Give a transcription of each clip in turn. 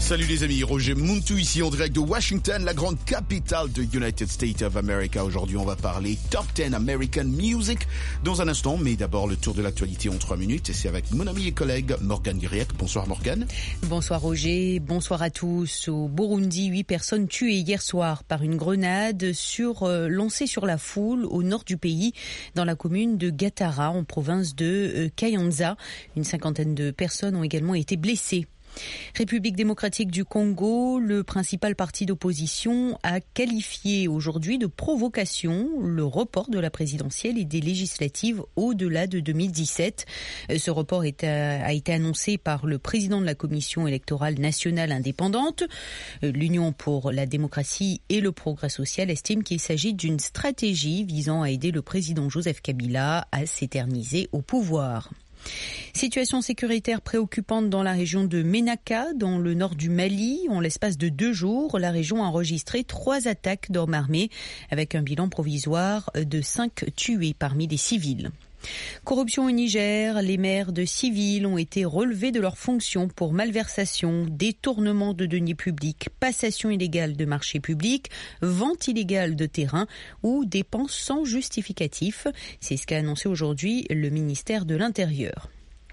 Salut les amis, Roger Muntu ici en direct de Washington, la grande capitale de United States of America. Aujourd'hui, on va parler Top 10 American Music dans un instant, mais d'abord le tour de l'actualité en 3 minutes. Et c'est avec mon ami et collègue Morgane Guiriec. Bonsoir Morgane. Bonsoir Roger, bonsoir à tous. Au Burundi, 8 personnes tuées hier soir par une grenade lancée sur la foule au nord du pays, dans la commune de Gatara, en province de Kayanza. Une cinquantaine de personnes ont également été blessées. République démocratique du Congo, le principal parti d'opposition a qualifié aujourd'hui de provocation le report de la présidentielle et des législatives au-delà de 2017. Ce report a été annoncé par le président de la Commission électorale nationale indépendante. L'Union pour la démocratie et le progrès social estime qu'il s'agit d'une stratégie visant à aider le président Joseph Kabila à s'éterniser au pouvoir. Situation sécuritaire préoccupante dans la région de Ménaka, dans le nord du Mali. En l'espace de 2 jours, la région a enregistré 3 attaques d'armes armées, avec un bilan provisoire de 5 tués parmi les civils. Corruption au Niger, les maires de civils ont été relevés de leurs fonctions pour malversation, détournement de deniers publics, passation illégale de marchés publics, vente illégale de terrains ou dépenses sans justificatif. C'est ce qu'a annoncé aujourd'hui le ministère de l'Intérieur.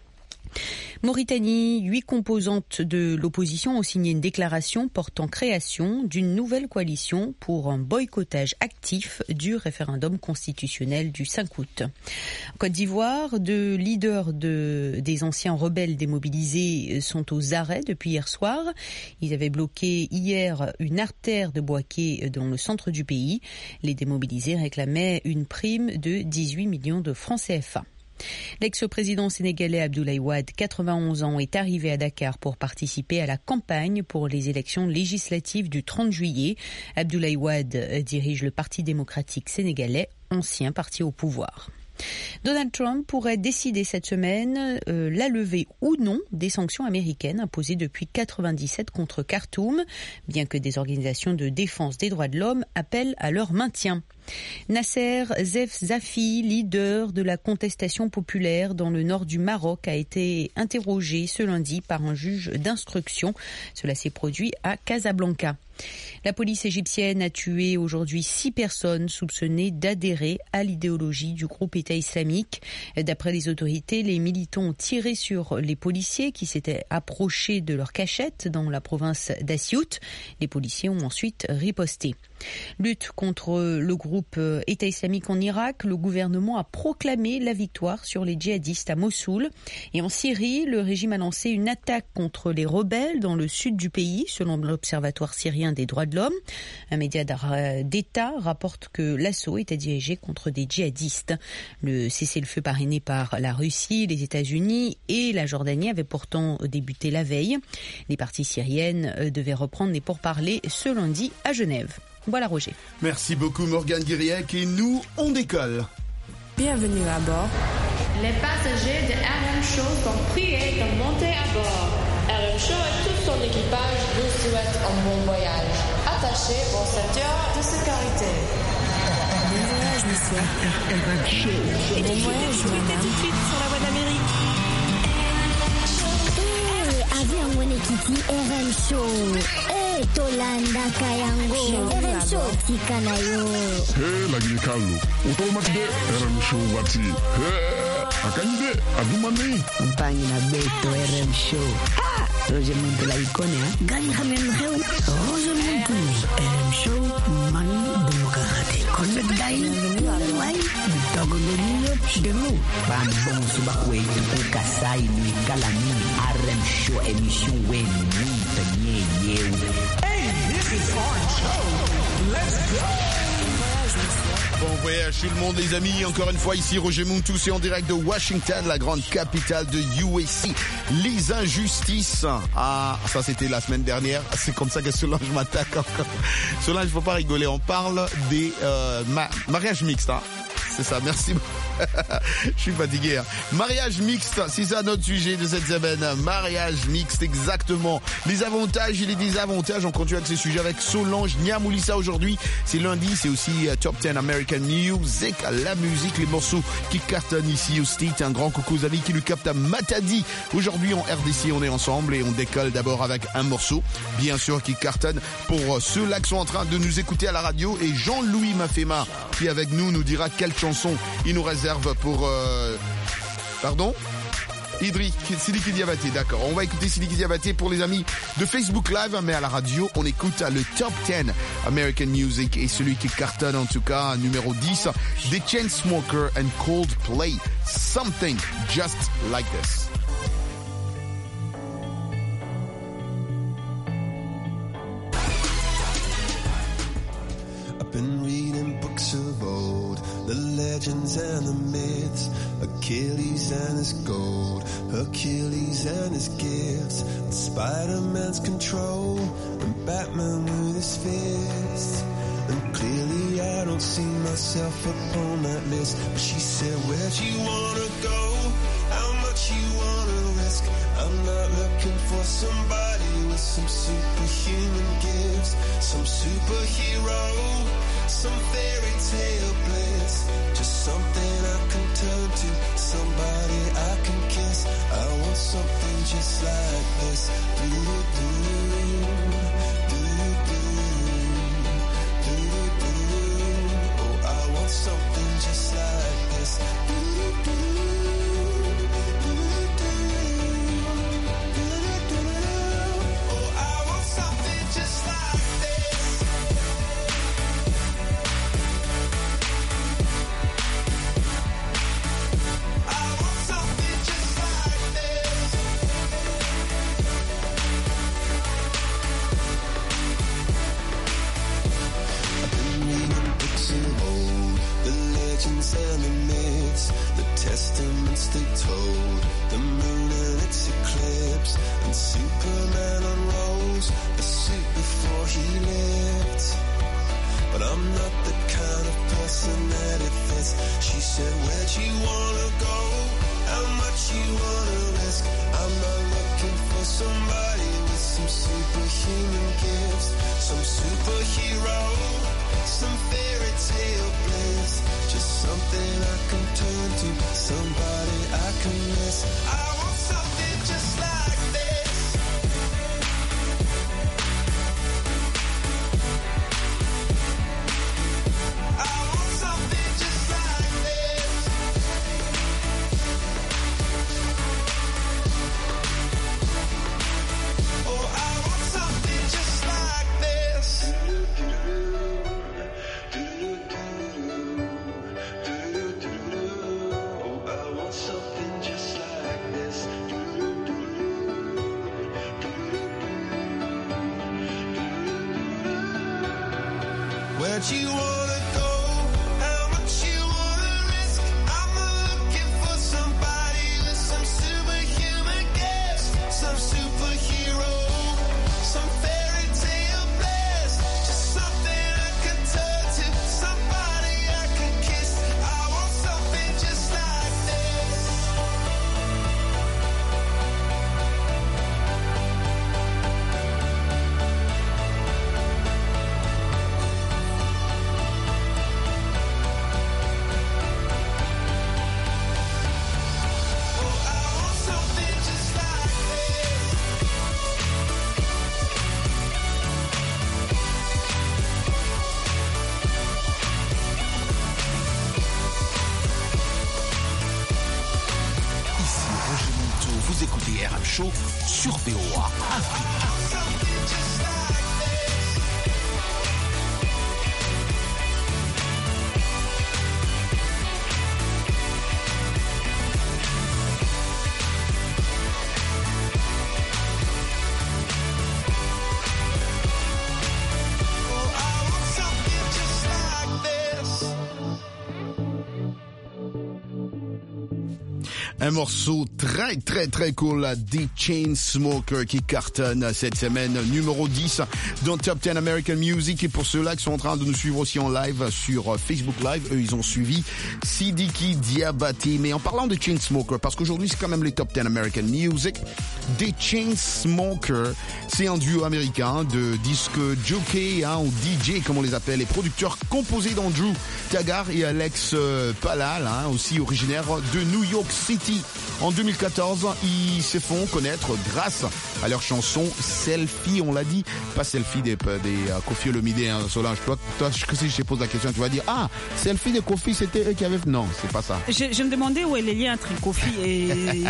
Mauritanie, 8 composantes de l'opposition ont signé une déclaration portant création d'une nouvelle coalition pour un boycottage actif du référendum constitutionnel du 5 août. En Côte d'Ivoire, 2 leaders des anciens rebelles démobilisés sont aux arrêts depuis hier soir. Ils avaient bloqué hier une artère de Bouaké dans le centre du pays. Les démobilisés réclamaient une prime de 18 millions de francs CFA. L'ex-président sénégalais Abdoulaye Wade, 91 ans, est arrivé à Dakar pour participer à la campagne pour les élections législatives du 30 juillet. Abdoulaye Wade dirige le Parti démocratique sénégalais, ancien parti au pouvoir. Donald Trump pourrait décider cette semaine la levée ou non des sanctions américaines imposées depuis 1997 contre Khartoum, bien que des organisations de défense des droits de l'homme appellent à leur maintien. Nasser Zefzafi, leader de la contestation populaire dans le nord du Maroc, a été interrogé ce lundi par un juge d'instruction. Cela s'est produit à Casablanca. La police égyptienne a tué aujourd'hui 6 personnes soupçonnées d'adhérer à l'idéologie du groupe État islamique. D'après les autorités, les militants ont tiré sur les policiers qui s'étaient approchés de leur cachette dans la province d'Assiout. Les policiers ont ensuite riposté. Lutte contre le groupe État islamique en Irak, le gouvernement a proclamé la victoire sur les djihadistes à Mossoul. Et en Syrie, le régime a lancé une attaque contre les rebelles dans le sud du pays, selon l'Observatoire syrien des droits de l'homme. Un média d'État rapporte que l'assaut était dirigé contre des djihadistes. Le cessez-le-feu parrainé par la Russie, les États-Unis et la Jordanie avait pourtant débuté la veille. Les parties syriennes devaient reprendre les pourparlers ce lundi à Genève. Voilà Roger. Merci beaucoup Morgane Guiriec et nous, on décolle. Bienvenue à bord. Les passagers de RM Show sont priés de monter à bord. RM Show et tout son équipage vous souhaitent un bon voyage. Attachez vos ceintures de sécurité. Bon voyage, monsieur. RM Show. Et bon voyage, madame. Tout de suite sur la voie d'Amérique. Avion Wenekiti RM Show. Tolanda Kayango RM Show Tikanayo. Lagi kalu. Utomatide RM Show wati. Akanyide adumani. Mpangi na beto RM Show. Roger Muntu la ikone ha. Gani hamen heu. Roger Muntu RM Show man demokrati. Konne dai. Wai. Dogo lelio demu. Ban bon suba wetu ukasai ni kalani RM Show émission wen ni Hey, this is our show. Let's go. Bon voyage tout le monde les amis, encore une fois ici Roger Muntu, c'est en direct de Washington, la grande capitale de USC. Les injustices, ça c'était la semaine dernière, c'est comme ça que Solange m'attaque encore. Solange, faut pas rigoler, on parle des mariages mixtes. c'est ça, merci. Je suis fatigué. Hein. Mariage mixte, c'est ça notre sujet de cette semaine. Mariage mixte, exactement. Les avantages et les désavantages. On continue avec ce sujet avec Solange Niamoulissa aujourd'hui. C'est lundi, c'est aussi Top 10 American Music. La musique, les morceaux qui cartonnent ici au State. Un grand coucou aux amis qui nous captent à Matadi. Aujourd'hui en RDC, on est ensemble et on décolle d'abord avec un morceau, bien sûr, qui cartonne pour ceux-là qui sont en train de nous écouter à la radio. Et Jean-Louis Mafema, qui avec nous dira quelle chanson il nous réserve pour... Pardon ? Idri, Sidiki Diabaté, d'accord. On va écouter Sidiki Diabaté pour les amis de Facebook Live, mais à la radio, on écoute le Top 10 American Music et celui qui cartonne en tout cas, numéro 10, The Chainsmokers and Coldplay, Something Just Like This. Been reading books of old, the legends and the myths, Achilles and his gold, Hercules and his gifts, and Spider-Man's control, and Batman with his fists. And clearly I don't see myself upon that list. But she said, where'd you wanna go? How much you wanna risk? I'm not looking for somebody with some superhuman gifts, some superhero, some fairy tale bliss, just something I can turn to, somebody I can kiss. I want something just like this. Oh, I want something just like this. And the myths, the testaments they told, the moon and its eclipse, and Superman unrolls a suit before he lived. But I'm not the kind of person that it fits. She said, where'd you wanna go? How much you wanna risk? I'm not looking for somebody with some superhuman gifts, some superhero, some fairy tale bliss, just something I can turn to, somebody I can miss. I want something just like this. I want something just like this. Oh, I want something just like this. Where'd you wanna go? How much you wanna risk? I'm not looking for somebody with some superhuman gifts, some superhero, some fairy tale bliss, just something I can turn to, somebody I can kiss. I want something just like this. Vous écoutez RM Show sur VOA Afrique. Un morceau très très très cool des Chainsmokers qui cartonne cette semaine, numéro 10 dans Top 10 American Music. Et pour ceux-là qui sont en train de nous suivre aussi en live sur Facebook Live, eux ils ont suivi Sidiki Diabaté. Mais en parlant de Chainsmokers, parce qu'aujourd'hui c'est quand même les Top 10 American Music, des Chainsmokers, c'est un duo américain de disque jockey ou DJ comme on les appelle, les producteurs composés d'Andrew Taggart et Alex Palal, aussi originaires de New York City. En 2014, ils se font connaître grâce à leur chanson Selfie, on l'a dit, pas Selfie des Koffi Olomide, Solange. Toi, si je te pose la question, tu vas dire, Selfie des Koffi, c'était eux qui avaient... Non, c'est pas ça. Je me demandais où est les liens entre Koffi et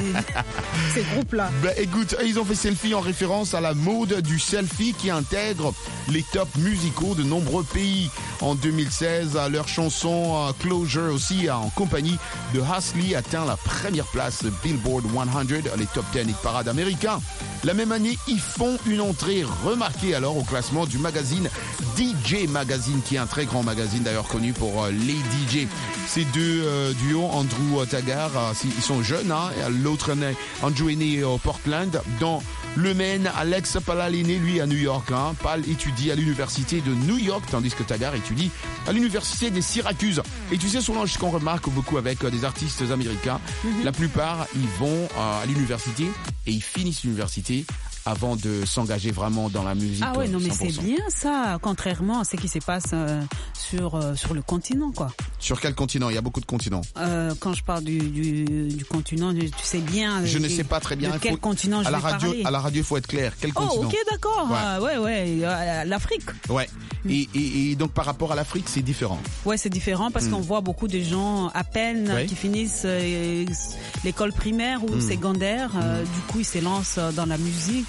ces groupes-là. Écoute, ils ont fait Selfie en référence à la mode du selfie qui intègre les tops musicaux de nombreux pays. En 2016, leur chanson Closure aussi, en compagnie de Hasley, atteint la première place Billboard 100, les top 10 hit parade américains. La même année, ils font une entrée remarquée alors au classement du magazine DJ Magazine, qui est un très grand magazine d'ailleurs connu pour les DJ. Ces deux duos, Andrew Taggart, ils sont jeunes, l'autre Andrew est né au Portland, dans le Maine. Alex Palal est né, lui, à New York. Pal étudie à l'université de New York, tandis que Taggart étudie à l'université des Syracuse. Et tu sais, souvent, ce qu'on remarque beaucoup avec des artistes américains, la plupart, ils vont à l'université et ils finissent l'université avant de s'engager vraiment dans la musique. Ah ouais, non, mais 100%. c'est bien ça, contrairement à ce qui se passe sur le continent, quoi. Sur quel continent? Il y a beaucoup de continents. Quand je parle du continent, tu sais bien. Je ne sais pas très bien. De quel continent je vais parler. À la radio, il faut être clair. Quel continent? Ok, d'accord. Ouais. L'Afrique. Ouais. Et donc, par rapport à l'Afrique, c'est différent. Ouais, c'est différent parce qu'on voit beaucoup de gens à peine qui finissent l'école primaire ou secondaire. Du coup, ils s'élancent dans la musique.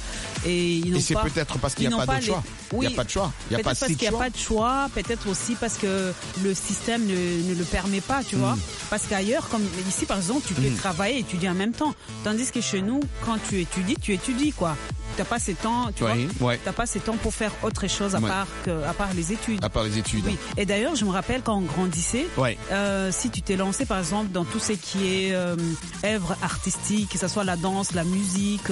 Et c'est peut-être parce qu'il n'y a pas de choix. Il n'y a pas de choix. Peut-être parce qu'il n'y a pas de choix. Peut-être aussi parce que le système ne le permet pas, tu vois. Parce qu'ailleurs, comme ici, par exemple, tu peux travailler et étudier en même temps. Tandis que chez nous, quand tu étudies, quoi. T'as pas ces temps, tu vois. T'as pas ces temps pour faire autre chose à part les études. À part les études. Oui. Et d'ailleurs, je me rappelle quand on grandissait, si tu t'es lancé par exemple dans tout ce qui est œuvre artistique, que ce soit la danse, la musique,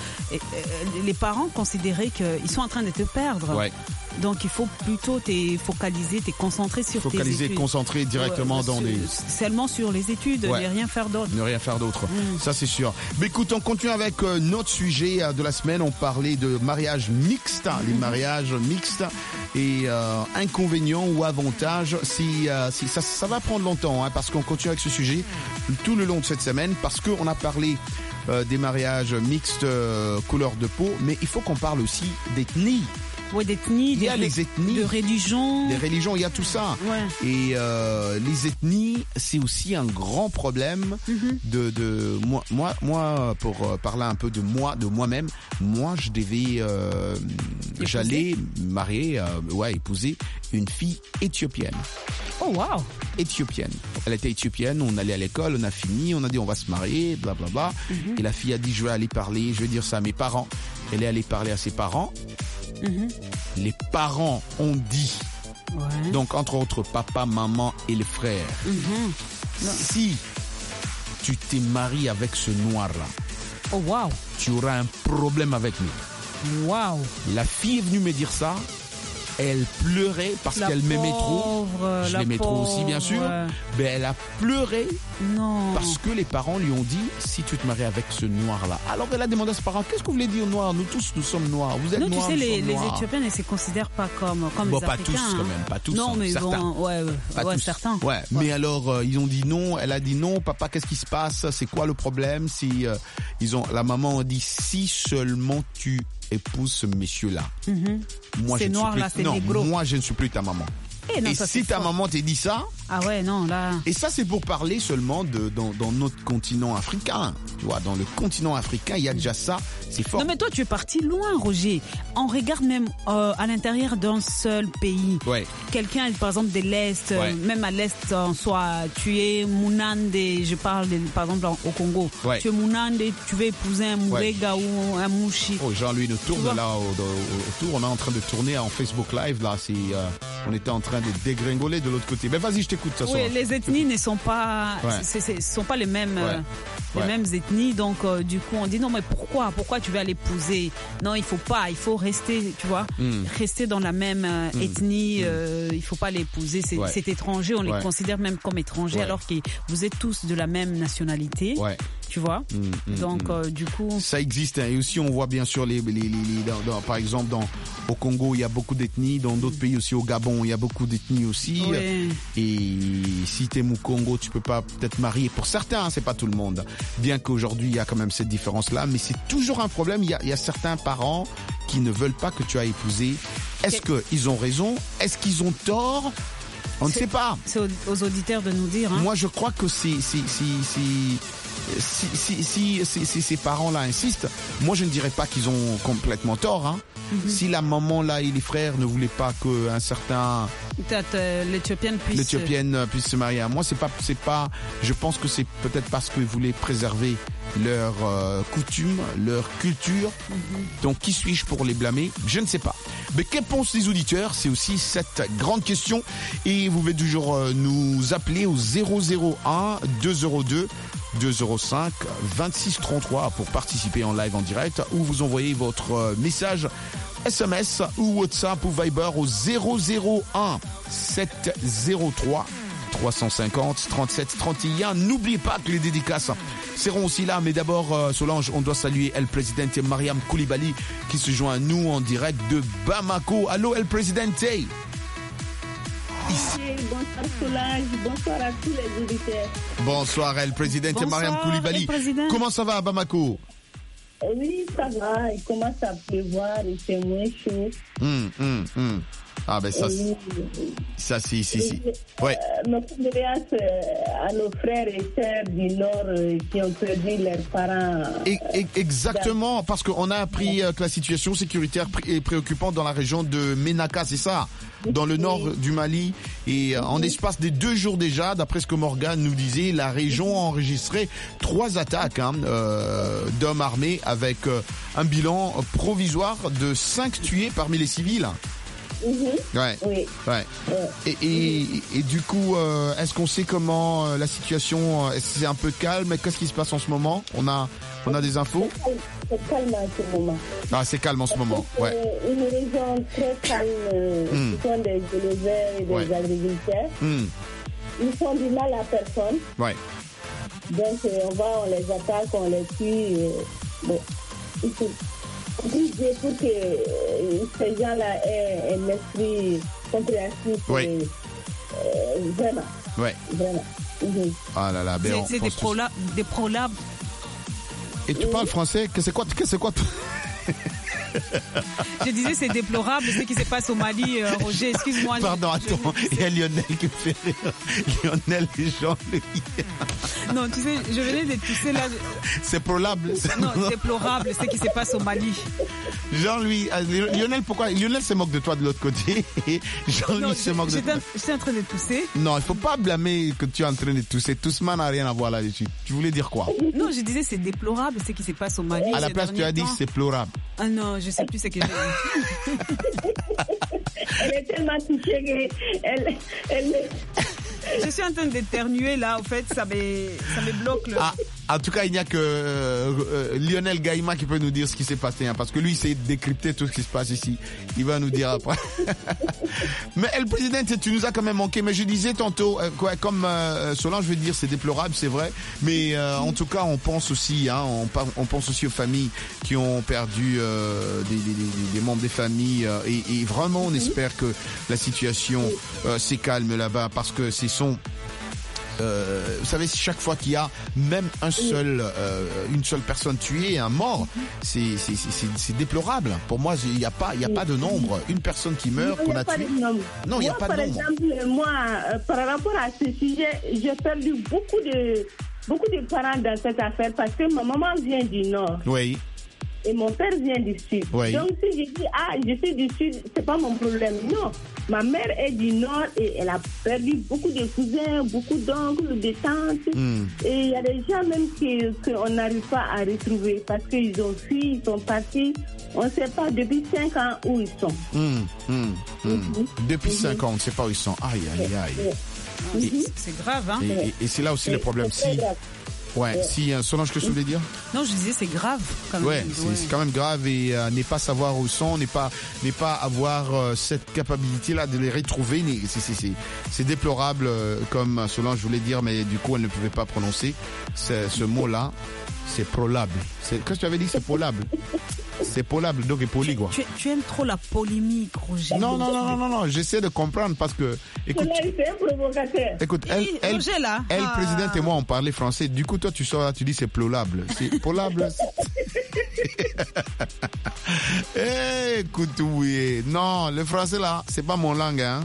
les parents considéraient qu'ils sont en train de te perdre. Ouais. Donc il faut plutôt te concentrer sur tes études. Concentrer directement seulement sur les études, ne rien faire d'autre. Ne rien faire d'autre, ça c'est sûr. Mais écoute, on continue avec notre sujet de la semaine. On parlait de mariage mixte, les mariages mixtes et inconvénients ou avantages. Ça va prendre longtemps parce qu'on continue avec ce sujet tout le long de cette semaine parce qu'on a parlé des mariages mixtes couleur de peau, mais il faut qu'on parle aussi d'ethnie. Ouais, d'ethnie, il y a les ethnies, de religion. Des religions, il y a tout ça. Ouais. Et les ethnies, c'est aussi un grand problème de moi pour parler un peu de moi-même. Moi, je devais j'allais marier épouser une fille éthiopienne. Oh wow. Éthiopienne. Elle était éthiopienne, on allait à l'école, on a fini, on a dit on va se marier, blablabla. Et la fille a dit je vais dire ça à mes parents. Elle est allée parler à ses parents. Les parents ont dit, donc entre autres papa, maman et le frère, si tu t'es marié avec ce noir-là, tu auras un problème avec nous. Wow. La fille est venue me dire ça. Elle pleurait parce qu'elle m'aimait trop. Je l'aimais trop aussi, bien sûr. Mais elle a pleuré parce que les parents lui ont dit si tu te maries avec ce noir-là. Alors elle a demandé à ses parents qu'est-ce que vous voulez dire noir? Nous tous, nous sommes noirs. Vous êtes noirs. Non, tu sais, les Éthiopiennes, elles se considèrent pas comme les Africains. Pas tous, quand même. Pas tous. Non, mais certains. Pas tous. Certains. Ouais. Mais alors, ils ont dit non. Elle a dit non. Papa, qu'est-ce qui se passe? C'est quoi le problème? La maman a dit si seulement tu épouse ce monsieur-là. Moi, c'est noir là, c'est négro. Moi, je ne suis plus ta maman. Non, et si ta maman t'a dit ça... Ah ouais, non, là... Et ça, c'est pour parler seulement dans notre continent africain. Tu vois, dans le continent africain, il y a déjà ça, c'est fort. Non, mais toi, tu es parti loin, Roger. On regarde même à l'intérieur d'un seul pays. Ouais. Quelqu'un, par exemple, de l'Est, même à l'Est en soi, tu es Mounande, je parle par exemple au Congo. Ouais. Tu es Mounande, tu veux épouser un Mourega ou un Mouchi. Oh, Jean-Louis nous tourne là autour. On est en train de tourner en Facebook Live, là. On était en train train de dégringoler de l'autre côté. Mais vas-y, je t'écoute. Oui, les ethnies ne sont pas, sont pas les mêmes, les mêmes ethnies. Donc, du coup, on dit non, mais pourquoi tu vas l'épouser? Non, il faut pas. Il faut rester, tu vois, rester dans la même ethnie. Il faut pas l'épouser. C'est étranger. On les considère même comme étrangers, alors que vous êtes tous de la même nationalité. Tu vois. Donc, du coup, ça existe. Hein. Et aussi, on voit bien sûr par exemple, au Congo, il y a beaucoup d'ethnies. Dans d'autres pays aussi, au Gabon, il y a beaucoup d'ethnies aussi. Et si t'es Mukongo, tu peux pas peut-être marier. Pour certains, hein, c'est pas tout le monde. Bien qu'aujourd'hui, il y a quand même cette différence-là. Mais c'est toujours un problème. Il y a certains parents qui ne veulent pas que tu aies épousé. Est-ce qu'ils ont raison? Est-ce qu'ils ont tort? On ne sait pas. C'est aux auditeurs de nous dire. Hein. Moi, je crois que si ces parents-là insistent, moi je ne dirais pas qu'ils ont complètement tort. Hein. Si la maman là et les frères ne voulaient pas qu'un certain l'Éthiopienne puisse se marier à moi, c'est pas. Je pense que c'est peut-être parce qu'ils voulaient préserver leur coutume, leur culture. Donc qui suis-je pour les blâmer? Je ne sais pas. Mais que pensent les auditeurs? C'est aussi cette grande question. Et vous pouvez toujours nous appeler au 001 202 205 26 33 pour participer en live en direct, ou vous envoyez votre message SMS ou WhatsApp ou Viber au 001 703 350 37 31. N'oubliez pas que les dédicaces seront aussi là, mais d'abord Solange, on doit saluer El Presidente Mariam Koulibaly qui se joint à nous en direct de Bamako. Allô El Presidente. Bonsoir Solange, bonsoir à tous les auditeurs. Bonsoir El Presidente Mariam Koulibaly. Comment ça va à Bamako? Oui, ça va, il commence à pleuvoir, il fait moins chaud. Ah ben ça, si. Ouais. Nos condoléances à nos frères et sœurs du Nord qui ont perdu leurs parents. Exactement, parce qu'on a appris que la situation sécuritaire est préoccupante dans la région de Ménaka, c'est ça, dans le nord du Mali. Et en espace des 2 jours déjà, d'après ce que Morgane nous disait, la région a enregistré 3 attaques d'hommes armés avec un bilan provisoire de 5 tués parmi les civils. Et du coup, est-ce qu'on sait comment la situation, est-ce que c'est un peu calme? Qu'est-ce qui se passe en ce moment? On a des infos? C'est calme en ce moment. Ah, c'est calme en ce moment. Une région très calme, ce sont des éleveurs et des agriculteurs. Ils font du mal à personne. Donc on les attaque, on les tue. Pour que ces gens-là aient un esprit compréhensif. Vraiment. Vraiment. Ah là là, c'est des prolabes. Et tu parles français? Que c'est quoi? Je disais c'est déplorable ce qui se passe au Mali, Roger, excuse-moi. Pardon, attends, il y a Lionel qui me fait rire. Lionel et Jean-Louis. Non, tu sais, je venais de tousser là. C'est prolable. Non, déplorable ce qui se passe au Mali. Jean-Louis, Lionel, pourquoi? Lionel se moque de toi de l'autre côté et Jean-Louis se moque de toi. J'étais en train de tousser. Non, il faut pas blâmer que tu es en train de tousser. Toussement n'a rien à voir là-dessus. Tu voulais dire quoi? Non, je disais c'est déplorable ce qui se passe au Mali. À la place, tu as dit c'est pleurable. Ah non, je sais plus ce que j'ai dit. Elle est tellement touchée qu'elle... Je suis en train d'éternuer là, en fait, ça me bloque. En tout cas, il n'y a que Lionel Gaïma qui peut nous dire ce qui s'est passé, hein, parce que lui, il sait décrypter tout ce qui se passe ici. Il va nous dire après. Mais El Président, tu nous as quand même manqué. Mais je disais tantôt, comme Solange, je veux dire, c'est déplorable, c'est vrai. Mais en tout cas, on pense aussi, on pense aussi aux familles qui ont perdu des membres des familles. Et vraiment, on espère que la situation s'est calme là-bas, parce que vous savez, chaque fois qu'il y a même une seule personne tuée, un mort, c'est déplorable. Pour moi, il n'y a pas de nombre. Une personne qui meurt, qu'on a tué. Non, il n'y a pas de nombre. Par exemple, moi, par rapport à ce sujet, j'ai perdu beaucoup de parents dans cette affaire parce que ma maman vient du Nord. Oui. et mon père vient du Sud. Oui. Donc, si je dis, je suis du Sud, c'est pas mon problème. Non, ma mère est du Nord et elle a perdu beaucoup de cousins, beaucoup d'oncles, de tantes. Et il y a des gens même qu'on n'arrive pas à retrouver parce qu'ils ont fui, ils sont partis. On ne sait pas depuis 5 ans où ils sont. Depuis 5 ans, on ne sait pas où ils sont. Aïe, aïe, aïe. C'est grave, hein. Et c'est là aussi le problème. Si Solange, que je voulais dire? Non, je disais c'est grave quand même. C'est quand même grave et n'est pas savoir où ils sont, n'est pas avoir cette capacité-là de les retrouver. C'est déplorable, comme Solange voulait dire, mais du coup elle ne pouvait pas prononcer ce mot-là. C'est prolable. Qu'est-ce que tu avais dit? C'est polable. C'est polable, donc poli, quoi. Tu aimes trop la polémique, Roger. Non. J'essaie de comprendre parce que. Écoute, c'est un provocateur. Écoute, Roger, là. Présidente et moi, on parlait français. Du coup, toi, tu sors là, tu dis c'est polable. C'est polable. Écoute, oui. Non, le français, là, c'est pas mon langue, hein.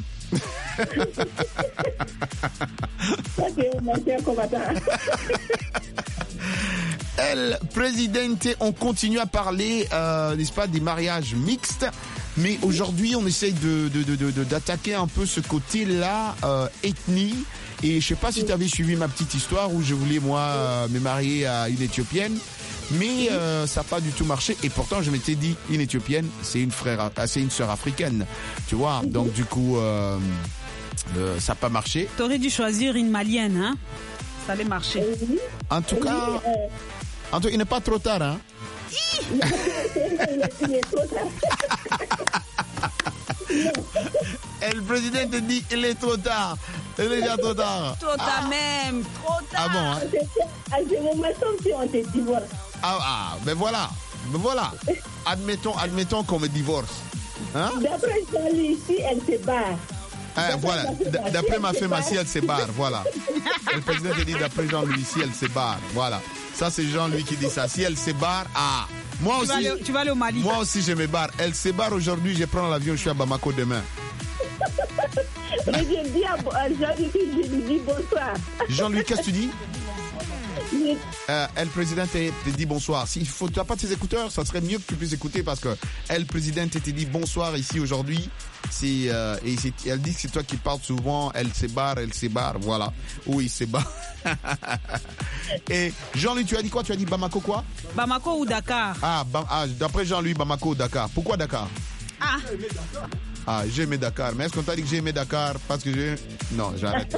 El Presidente, on continue à parler, n'est-ce pas, des mariages mixtes, mais aujourd'hui on essaye d'attaquer un peu ce côté-là, ethnie. Et je sais pas si tu avais suivi ma petite histoire où je voulais moi me marier à une Éthiopienne, mais ça n'a pas du tout marché. Et pourtant je m'étais dit, une Éthiopienne, c'est une sœur africaine, tu vois. Donc du coup, ça n'a pas marché. T'aurais dû choisir une malienne, hein. Ça allait marcher. En tout cas, il n'est pas trop tard, hein. Il est trop tard. Et le président te dit il est trop tard. Il est déjà trop tard. Trop tard même, trop tard. Ah bon, hein? À ce moment-là, si on te divorce. Ben voilà. Admettons qu'on me divorce. Hein? D'après Jean-Louis, ici, elle se barre. Voilà, d'après ma femme, si elle se barre, voilà. Le président te dit d'après Jean-Louis, si elle se barre, voilà. Ça, c'est Jean-Louis qui dit ça. Si elle se barre, moi aussi. Tu vas aller au Mali. Moi aussi, je me barre. Elle se barre aujourd'hui, je prends l'avion, je suis à Bamako demain. Mais je dis à Jean-Louis, je lui dis bonsoir. Jean-Louis, qu'est-ce que tu dis? El Presidente te dit bonsoir. Si tu n'as pas tes écouteurs, ça serait mieux que tu puisses écouter parce que El Presidente te dit bonsoir ici aujourd'hui. Et elle dit que c'est toi qui parles souvent. Elle se barre, voilà. Oui, se barre. Et Jean-Louis, tu as dit quoi? Tu as dit Bamako quoi? Bamako ou Dakar? D'après Jean-Louis, Bamako ou Dakar. Pourquoi Dakar? J'ai aimé Dakar. Mais est-ce qu'on t'a dit que j'ai aimé Dakar parce que j'ai... Non, j'ai arrêté.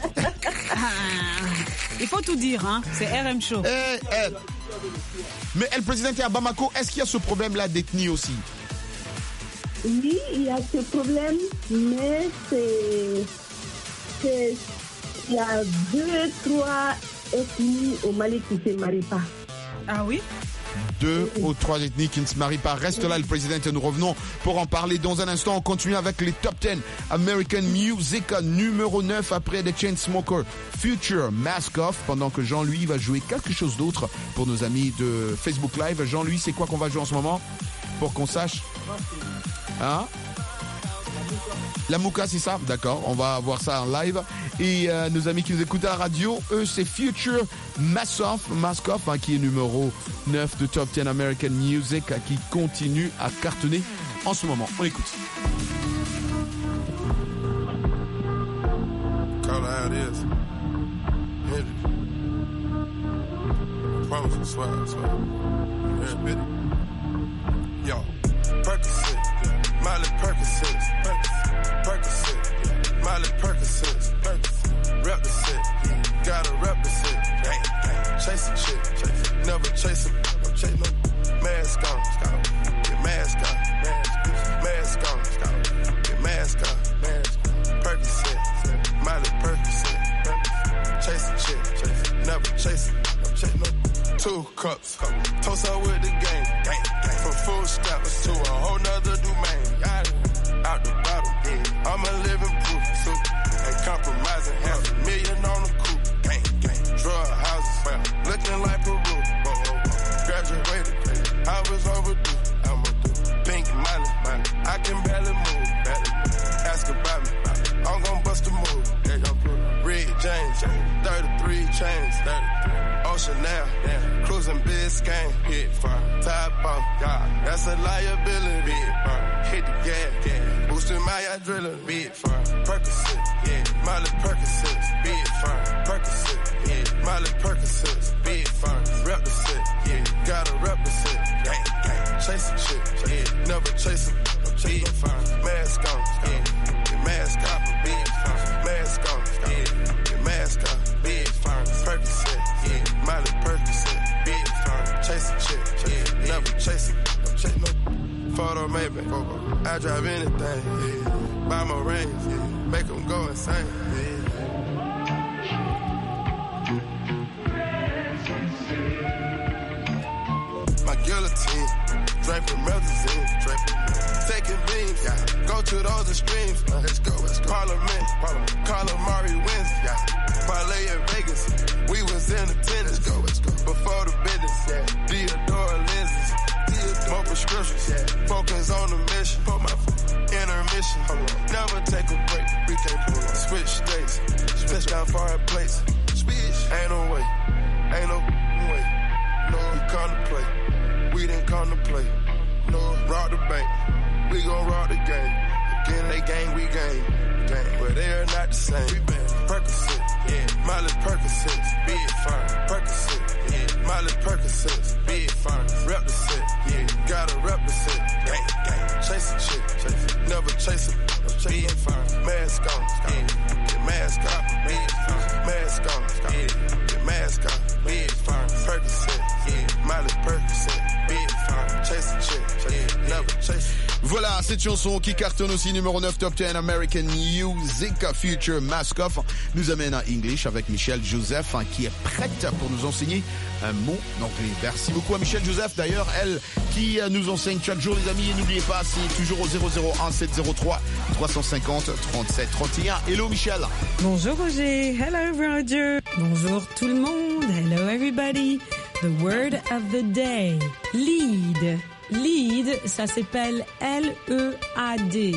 Il faut tout dire, hein. C'est RM Show. Mais le président est à Bamako. Est-ce qu'il y a ce problème-là d'ethnie aussi? Oui, il y a ce problème, mais il y a 2-3 ethnies au Mali qui ne se marient pas. Ah oui? 2 ou 3 ethnies qui ne se marient pas. Reste là, le président, et nous revenons pour en parler dans un instant. On continue avec les Top 10 American Music, numéro 9 après The Chainsmokers, Future Mask Off, pendant que Jean-Louis va jouer quelque chose d'autre pour nos amis de Facebook Live. Jean-Louis, c'est quoi qu'on va jouer en ce moment pour qu'on sache? Hein? La Mouka, c'est ça? D'accord, on va voir ça en live. Et nos amis qui nous écoutent à la radio, eux, c'est Future Mask Off, hein, qui est numéro 9 de Top 10 American Music, qui continue à cartonner en ce moment. On écoute. Call it how it is. Hit it. Promise, swear. Hit it. Yo, Percocet, Miley Percocet, Miley Percocet, rep the set, gotta rep the set, chase a chick, never chase no mask on, get mask on, mask on, get mask on, Percocet, Miley Percocet, chase a chick, never chase no 2 cups, toast up with the game, from full steps to a whole nother domain, out the bottom, I'm a living proof, ain't compromising, $500,000 on the coupe, drug houses, looking like Peru, graduated, I was overdue, pink money, I can barely move, ask about me, I'm gon' bust a move, Red James, 33 chains, Ocean now, cruising Biscayne, hit fire, top off, that's a liability, hit the gas, boosting my adrenaline, big fire, Percocet, Miley Percocet, big fire, Percocet, Miley Percocet, big fire, rep the set, gotta represent, chase a chick, never chase a big fire, mask on, get mask off, big fire, mask on, get mask off, big fire, Percocet, Miley Percocet, big fire, chase a chick, never chase no photo maybe, I drive anything, buy my rings, make them go insane, my guillotine, draping magazine, taking beams, go to those extremes, let's go, Parliament, Calamari wins, parlay in Vegas, we was in attendance, let's go, before the business, Theodore lenses, more prescriptions, focus on the mission, intermission, never take a break, we can't pull on, switch states, switch down foreign plates, ain't no way, no, we come to play, we didn't come to play, no, rob the bank, we gon' rob the game, again they gang, we gang, but they are not the same, we been Percocet, Miley Percocet, big fire, Percocet, Miley Percocet, big fire, rep the set, gotta represent, chase a chick, never chase a big fire, mask on, get mask off, big fire, mask on, get mask off, big fire, Percocet, Miley Percocet, big fire, chase a chick, never chase. Voilà, cette chanson qui cartonne aussi numéro 9 Top 10 American Music Future Mask Off nous amène à English avec Michelle Joseph qui est prête pour nous enseigner un mot d'anglais. Merci beaucoup à Michelle Joseph, d'ailleurs, elle qui nous enseigne chaque jour, les amis, et n'oubliez pas, c'est toujours au 001 703 350 37 31. Hello Michelle. Bonjour Roger, hello Roger. Bonjour tout le monde, hello everybody. The word of the day, lead. Lead, ça s'appelle L-E-A-D.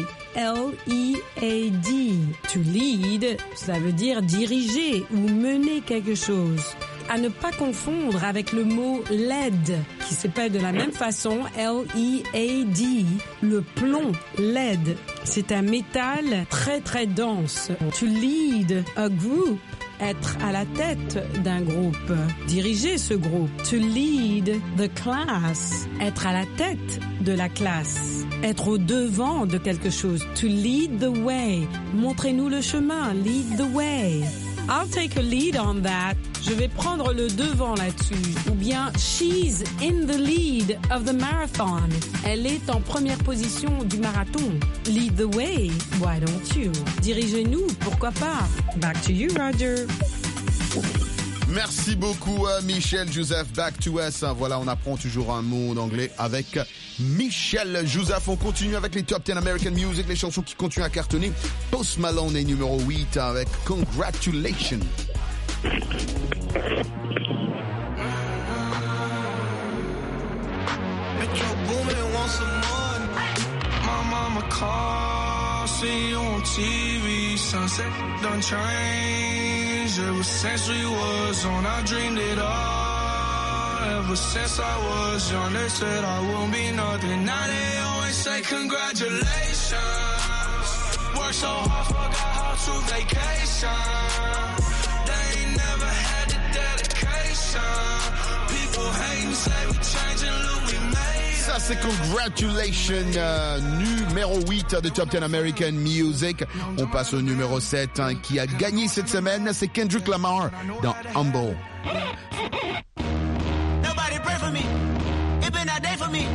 L-E-A-D. To lead, ça veut dire diriger ou mener quelque chose. À ne pas confondre avec le mot lead, qui s'appelle de la même façon L-E-A-D. Le plomb, lead, c'est un métal très très dense. To lead a group. Être à la tête d'un groupe, diriger ce groupe. To lead the class, être à la tête de la classe, être au devant de quelque chose. To lead the way, montrez-nous le chemin, lead the way. I'll take a lead on that. Je vais prendre le devant là-dessus. Ou bien, she's in the lead of the marathon. Elle est en première position du marathon. Lead the way, why don't you? Dirigez-nous, pourquoi pas? Back to you, Roger. Merci beaucoup Michel Joseph, back to us. Voilà, on apprend toujours un mot d'anglais avec Michel Joseph. On continue avec les Top 10 American Music, les chansons qui continuent à cartonner. Post Malone est numéro 8 avec Congratulations. Metro Boomin wants some more. My mama called, see you on TV. Sunset done changed. Ever since we was on, I dreamed it all. Ever since I was young, they said I won't be nothing. Now they always say congratulations. Worked so hard, forgot how to vacation. They ain't never had the dedication. People hating, say we changing, look, we made it. Ça c'est Congratulations, numéro 8 de Top 10 American Music. On passe au numéro 7 qui a gagné cette semaine, c'est Kendrick Lamar dans Humble. Nobody pray for me. It been that day for me.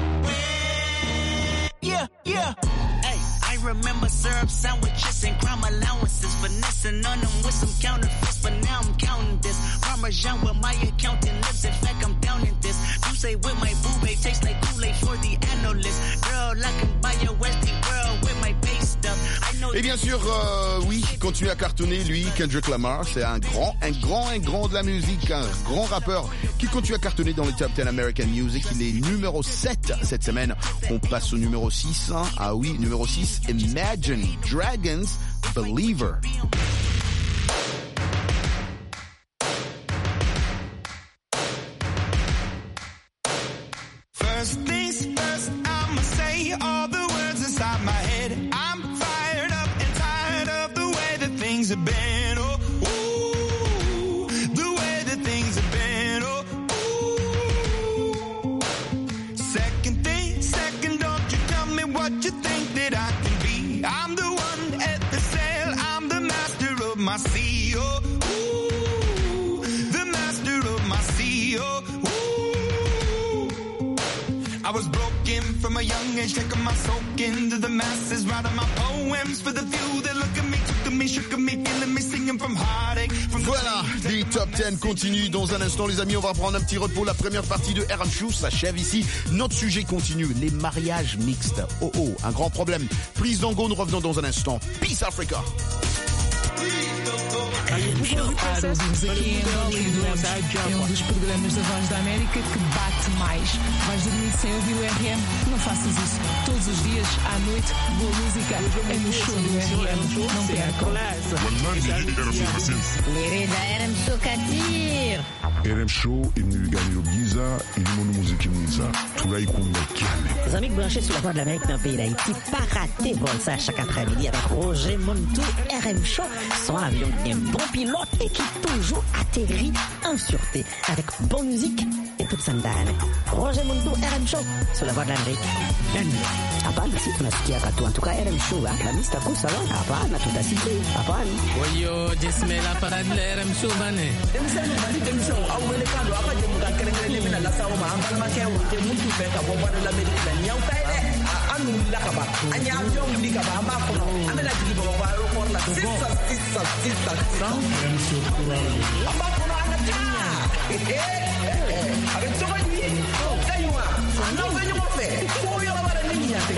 Yeah, yeah. Hey, I remember syrup sandwiches and crime allowances. Finessing on them with some counterfeits, but now I'm counting this. Parmesan with my accountant lips. In fact, I'm down in this. You say with my boo-bae, tastes like Kool-Aid for the analyst. Girl, I can buy a Westie world with my pay stuff. Et bien sûr, oui, continue à cartonner, lui, Kendrick Lamar. C'est un grand de la musique, un grand rappeur qui continue à cartonner dans les Top 10 American Music. Il est numéro 7 cette semaine. On passe au numéro 6. Ah oui, numéro 6, Imagine Dragons Believer. CEO. Ooh, the master of my CEO. Ooh, I was broken from a young age, taking my soak into the masses, writing my poems for the few that look at me, took at me, shook at me, feeling me, singing from heartache. Voilà, les top 10 continuent dans un instant, les amis. On va prendre un petit repos. La première partie de RM Show s'achève ici. Notre sujet continue, les mariages mixtes. Oh, un grand problème. Please don't go, nous revenons dans un instant. Peace Africa. É um dos programas da Voz da América que bate mais. Vais dormir sem ouvir o RM? Não faças isso. Todos os dias, à noite, boa música é no show do RM. Não percam. RM Show Katir. RM Show imnigani giza ilimono muziki mwiza tunaikunda kiane. Les amis branchés sur la Voix de l'Amérique dans le pays d'Haïti, pas rater bon ça chaque après-midi avec Roger Montou, RM Show, son avion un bon pilote et qui toujours atterrit en sûreté avec bonne musique et toute sa dame. Roger Montou, RM Show sur la Voix de l'Amérique. Hapana, si tunasikia katu. En tout cas, RM Show, la mista kusa wa. Hapana, tutasikia. Hapana. Oyo, jismela para de RM Show bane. Awelekando apa je muka kere mina la sawo ma ambal ma ke wote muntu fe ka bo bana la medina nyaw tay de anu la ka ba anya jom li ka ba ma ko amela jigi bo ba ro por la sissa amba ko na tinya avec so ni kaywa no venyo mo fe ko yo ba la niña te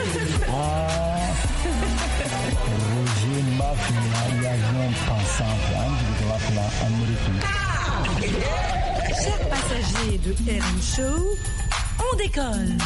Roger Mafia y avion pensant de la plan américain. Chers passagers de RM Show, on décolle.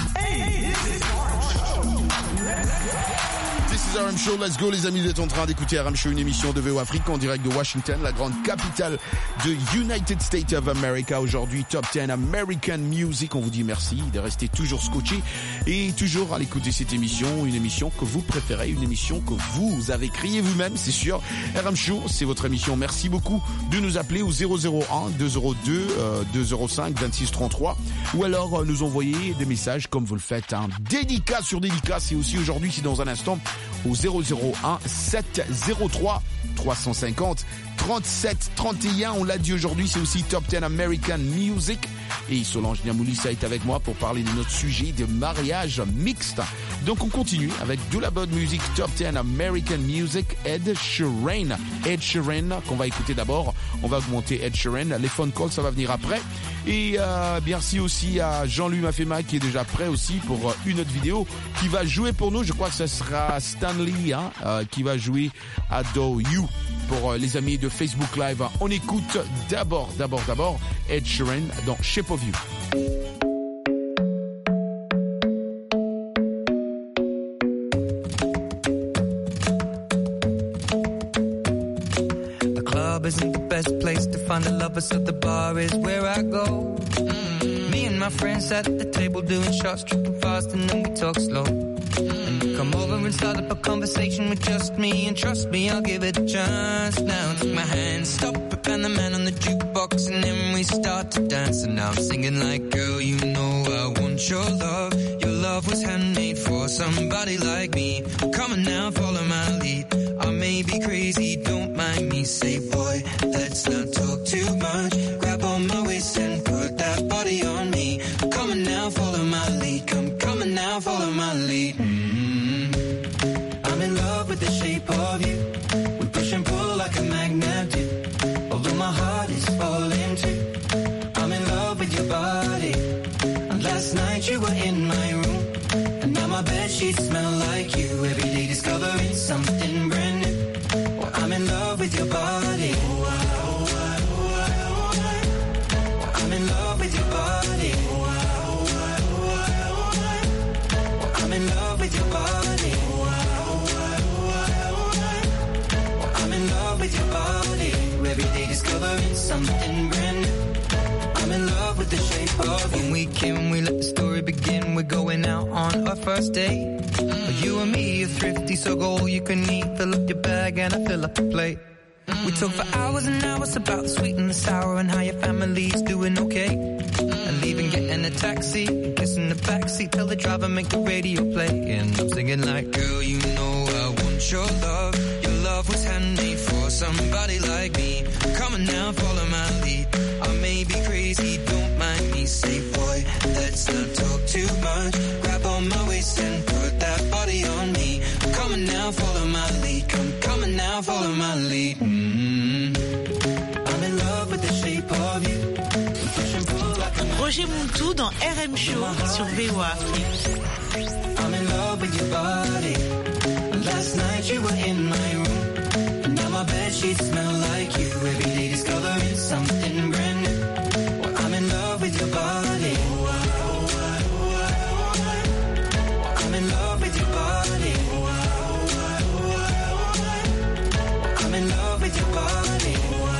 This is RM Show, let's go les amis, vous êtes en train d'écouter RM Show, une émission de VO Afrique en direct de Washington, la grande capitale de United States of America. Aujourd'hui, Top 10 American Music. On vous dit merci de rester toujours scotché et toujours à l'écouter cette émission, une émission que vous préférez, une émission que vous avez créée vous-même, c'est sûr. RM Show, c'est votre émission. Merci beaucoup de nous appeler au 001 202 205 26 33 ou alors nous envoyer des messages comme vous le faites, hein. Dédicace sur dédicace, et aussi aujourd'hui, c'est dans un instant, au 001 703 350 37 31. On l'a dit aujourd'hui, c'est aussi Top 10 American Music. Et Solange Niamoulissa est avec moi pour parler de notre sujet de mariage mixte. Donc on continue avec de la bonne musique. Top 10 American Music, Ed Sheeran. Ed Sheeran qu'on va écouter d'abord. On va augmenter Ed Sheeran. Les phone calls, ça va venir après. Et merci aussi à Jean-Louis Mafema qui est déjà prêt aussi pour une autre vidéo qui va jouer pour nous. Je crois que ce sera Stanley qui va jouer à Do You pour les amis de Facebook Live. On écoute d'abord Ed Sheeran dans Shape of You. The club isn't the best place to find the lovers, so the bar is where I go. Me and my friends at the table doing shots, tripping fast, and then we talk slow. And you come over and start up a conversation with just me, and trust me, I'll give it a chance. Now take my hand, stop it, and the man on the jukebox, and then we start to dance. And now I'm singing like, girl, you know I want your love. Your love was handmade for somebody like me. Come on now, follow my lead. I may be crazy, don't mind me. Say, boy, let's not talk too much. Grab on my waist and put that body on me. Come on now, follow my lead. Come on now, follow my lead. I'm in love with the shape of you. We push and pull like a magnet do. Although my heart is falling too. I'm in love with your body. And last night you were in my room. And now my bedsheets smell like you. Every day discovering something brand new. Well, I'm in love with your body. I'm in love with your body. I'm in love with your body. I'm in love with your body. Every day discovering something brand new. I'm in love with the shape of you. When we came, we let the story begin. We're going out on our first date. You and me are thrifty, so go all you can eat. Fill up your bag and I fill up the plate. We talk for hours and hours about the sweet and the sour and how your family's doing okay. And leaving, getting a taxi, and kissing the backseat, tell the driver make the radio play. And I'm singing like, girl, you know I want your love. Your love was handmade for somebody like me. Come on now, follow my lead. I may be crazy, don't mind me. Say, boy, let's not talk too much. Grab on my waist and put that body on me. Come on now, follow my lead. Come on now, follow my lead. I'm in love with the shape of you. Roger Montou dans RM Show sur VOA Afrique. I'm in love with your body. Last night you were in my room. And now my bedsheets smell like you. Every day discovering something brand new. Well, I'm in love with your body. I'm in love with your body. I'm in love with your body.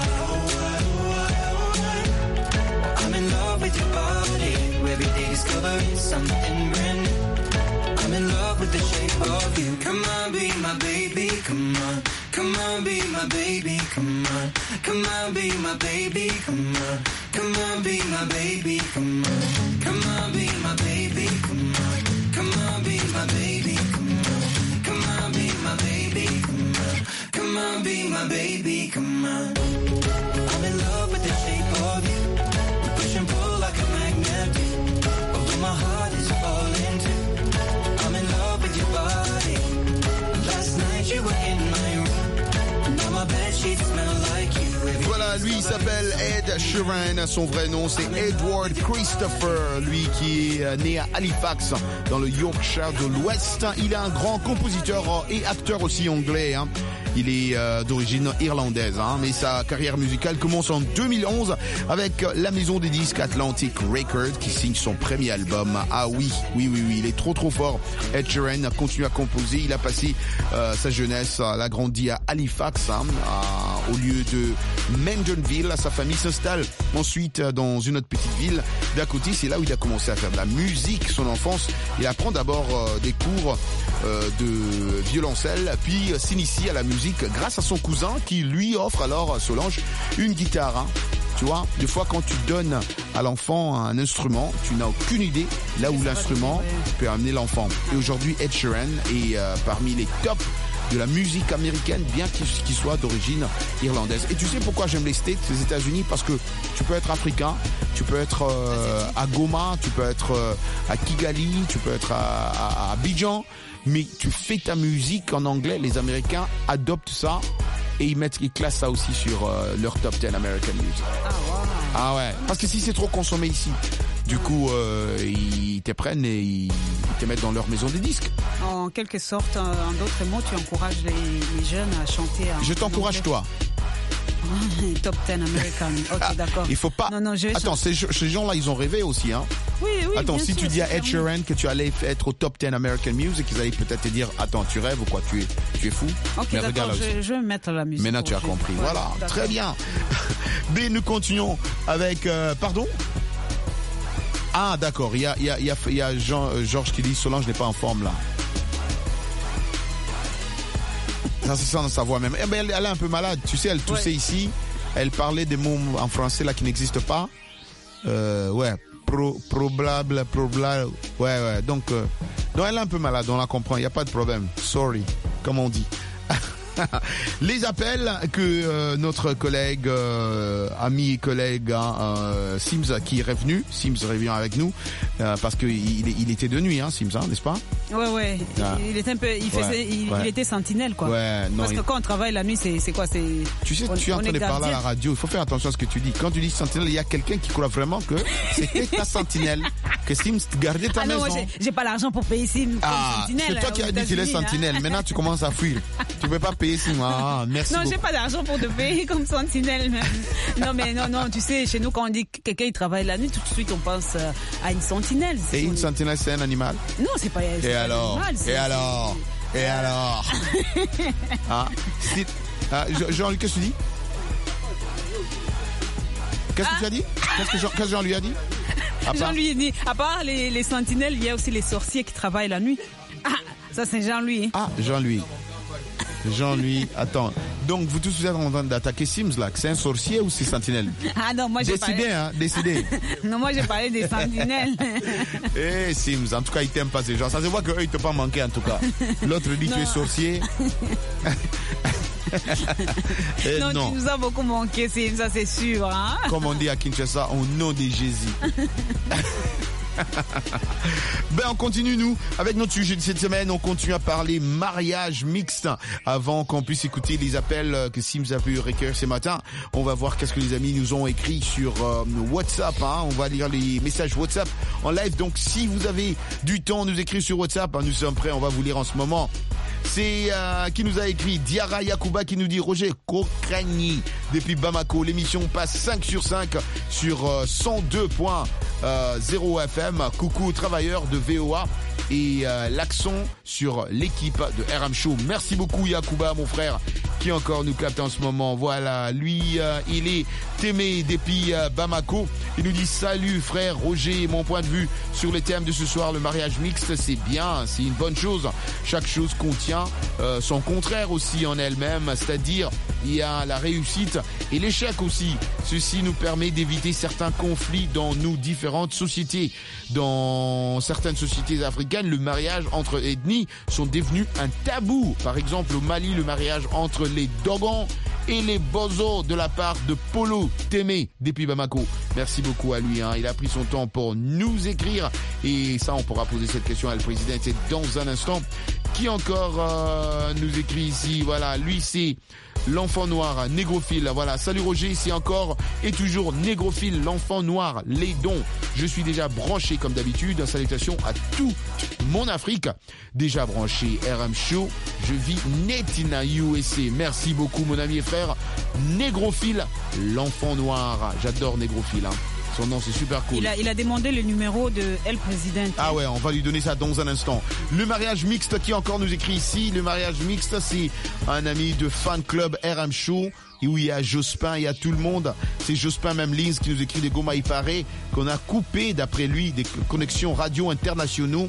I'm in love with your body. Every day discovering something brand new. I'm in love with the shape of you. Come on, be my baby, come on. Come on, be my baby, come on. Come on, be my baby, come on. Come on, be my baby, come on. Come on, be my baby, come on. Come on, be my baby, come on. Come on, be my baby, come on. Come on, be my baby, come on. I'm in love with the shape of you. We push and pull like a magnet do. Although my heart is falling too. I'm in love with your body. Last night you were in my room. Now my bedsheets smell like you. Voilà, lui il s'appelle Ed Sheeran, son vrai nom c'est Edward Christopher, lui qui est né à Halifax dans le Yorkshire de l'Ouest. Il est un grand compositeur et acteur aussi anglais. Il est d'origine irlandaise, mais sa carrière musicale commence en 2011 avec la maison des disques Atlantic Records qui signe son premier album. Ah oui, il est trop fort. Ed Sheeran a continué à composer, il a passé sa jeunesse, il a grandi à Halifax, au lieu de Mandanville. Sa famille s'installe ensuite dans une autre petite ville d'à côté. C'est là où il a commencé à faire de la musique, son enfance. Il apprend d'abord des cours de violoncelle, puis s'initie à la musique grâce à son cousin qui lui offre alors, Solange, une guitare. Tu vois, des fois quand tu donnes à l'enfant un instrument, tu n'as aucune idée là où l'instrument peut amener l'enfant. Et aujourd'hui, Ed Sheeran est parmi les tops de la musique américaine, bien qu'il soit d'origine irlandaise. Et tu sais pourquoi j'aime les States, les États-Unis? Parce que tu peux être africain, tu peux être à Goma, tu peux être à Kigali, tu peux être à Abidjan, mais tu fais ta musique en anglais. Les Américains adoptent ça et ils classent ça aussi sur leur top 10 American Music. Ah ouais, parce que si c'est trop consommé ici, du coup, ils te prennent et ils te mettent dans leur maison des disques. En quelque sorte, en d'autres mots, tu encourages les jeunes à chanter. Je t'encourage toi. Top 10 American. Ok, d'accord. Il faut pas. Non, attends, ces gens-là, ils ont rêvé aussi, hein. Oui. Attends, si sûr, tu dis à Ed Sheeran que tu allais être au top 10 American Music, ils allaient peut-être te dire, attends, tu rêves ou quoi, tu es fou. Ok, mais d'accord, regarde là aussi. Je vais mettre la musique. Maintenant, tu as compris. Ouais, voilà, d'accord. très bien. Mais nous continuons avec, pardon? Ah, d'accord, il y a Georges qui dit, Solange n'est pas en forme là. Ça se sent dans sa voix même. Eh ben, elle est un peu malade, tu sais, elle toussait ici. Elle parlait des mots en français là qui n'existent pas. Probable. Ouais. Donc elle est un peu malade, on la comprend, il n'y a pas de problème. Sorry, comme on dit. Les appels que notre collègue, ami et collègue Sims qui est revenu, Sims revient avec nous parce que il était de nuit, Sims, n'est-ce pas? Ouais. Ah. Il était un peu, il était sentinelle quoi. Ouais, non. Parce que quand on travaille la nuit, c'est quoi? Tu sais, tu es en train de parler à la radio. Il faut faire attention à ce que tu dis. Quand tu dis sentinelle, il y a quelqu'un qui croit vraiment que c'était ta sentinelle, que Sims gardait ta maison. Non, moi j'ai pas l'argent pour payer Sims comme sentinelle. C'est toi qui as dit qu'il est sentinelle. Maintenant tu commences à fuir. Tu peux pas payer Sims. Ah, merci. Non, beaucoup. J'ai pas d'argent pour te payer comme sentinelle. Non, tu sais, chez nous quand on dit que quelqu'un il travaille la nuit, tout de suite on pense à une sentinelle. Et une sentinelle, c'est un animal? Non, c'est pas. Et alors? Et alors? Jean-Luc, qu'est-ce que tu dis? Qu'est-ce que tu as dit? Qu'est-ce que Jean lui a dit? Jean-Louis dit, à part les sentinelles, il y a aussi les sorciers qui travaillent la nuit. Ah, ça c'est Jean-Louis. Ah, Jean-Louis, attends. Donc, vous tous vous êtes en train d'attaquer Sims là. C'est un sorcier ou c'est sentinelle? Ah non, moi j'ai parlé... Décidez. Non, moi j'ai parlé des sentinelles. Eh, Sims, en tout cas, ils t'aiment pas ces gens. Ça se voit qu'eux, ils t'ont pas manqué en tout cas. L'autre dit tu es sorcier. Non, tu nous as beaucoup manqué, ça c'est sûr. Hein? Comme on dit à Kinshasa, au nom de Jésus. Ben on continue nous avec notre sujet de cette semaine. On continue à parler mariage mixte. Avant qu'on puisse écouter les appels que Sims a pu recueillir ce matin, on va voir qu'est-ce que les amis nous ont écrit sur WhatsApp. Hein. On va lire les messages WhatsApp en live. Donc si vous avez du temps, nous écrire sur WhatsApp. Hein, nous sommes prêts. On va vous lire en ce moment. C'est qui nous a écrit Diara Yakuba qui nous dit Roger Kokrani depuis Bamako. L'émission passe 5 sur 5 sur 102.0 FM. Coucou travailleurs de VOA et l'accent sur l'équipe de RM Show. Merci beaucoup Yakuba mon frère qui encore nous capte en ce moment. Voilà, lui il est Témé depuis Bamako. Il nous dit salut frère Roger, mon point de vue sur les thèmes de ce soir, le mariage mixte c'est bien, c'est une bonne chose. Chaque chose contient son contraire aussi en elle-même, c'est-à-dire il y a la réussite et l'échec aussi. Ceci nous permet d'éviter certains conflits dans nos différentes sociétés. Dans certaines sociétés africaines, le mariage entre ethnies sont devenus un tabou. Par exemple, au Mali, le mariage entre les Dogons et les Bozo de la part de Polo Témé depuis Bamako. Merci beaucoup à lui. Hein. Il a pris son temps pour nous écrire. Et ça, on pourra poser cette question à le président. C'est dans un instant. Qui encore nous écrit ici? Voilà, lui c'est l'enfant noir, négrophile. Voilà, salut Roger, c'est encore et toujours négrophile, l'enfant noir, les dons. Je suis déjà branché comme d'habitude. Salutations à toute mon Afrique. Déjà branché, RM Show. Je vis net in USA. Merci beaucoup mon ami et frère. Négrophile, l'enfant noir. J'adore négrophile. Hein. Son nom, c'est super cool. Il a demandé le numéro de El Presidente. Ah ouais, on va lui donner ça dans un instant. Le mariage mixte, qui encore nous écrit ici? Le mariage mixte, c'est un ami de fan club RM Show. Et où il y a Jospin, il y a tout le monde. C'est Jospin même Lins qui nous écrit des Goma Iparé, qu'on a coupé, d'après lui, des connexions radio internationaux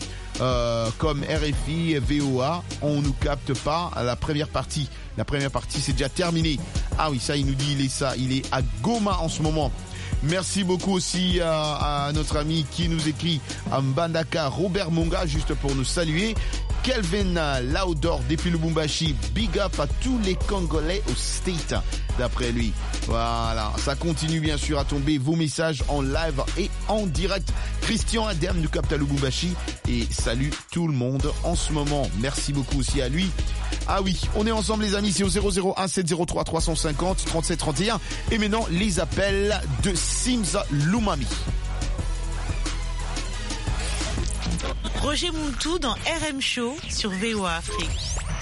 comme RFI, VOA. On nous capte pas à la première partie. La première partie, c'est déjà terminé. Ah oui, ça, il nous dit, il est à Goma en ce moment. Merci beaucoup aussi à notre ami qui nous écrit à Mbandaka, Robert Monga, juste pour nous saluer. Kelvin Laudor depuis Lubumbashi, big up à tous les Congolais au State, d'après lui. Voilà, ça continue bien sûr à tomber vos messages en live et en direct. Christian Adem nous capte à Lubumbashi et salue tout le monde en ce moment. Merci beaucoup aussi à lui. Ah oui, on est ensemble les amis, c'est au 001 703 350 37 31. Et maintenant, les appels de Sims Lumami. Roger Muntu dans RM Show sur VOA Afrique.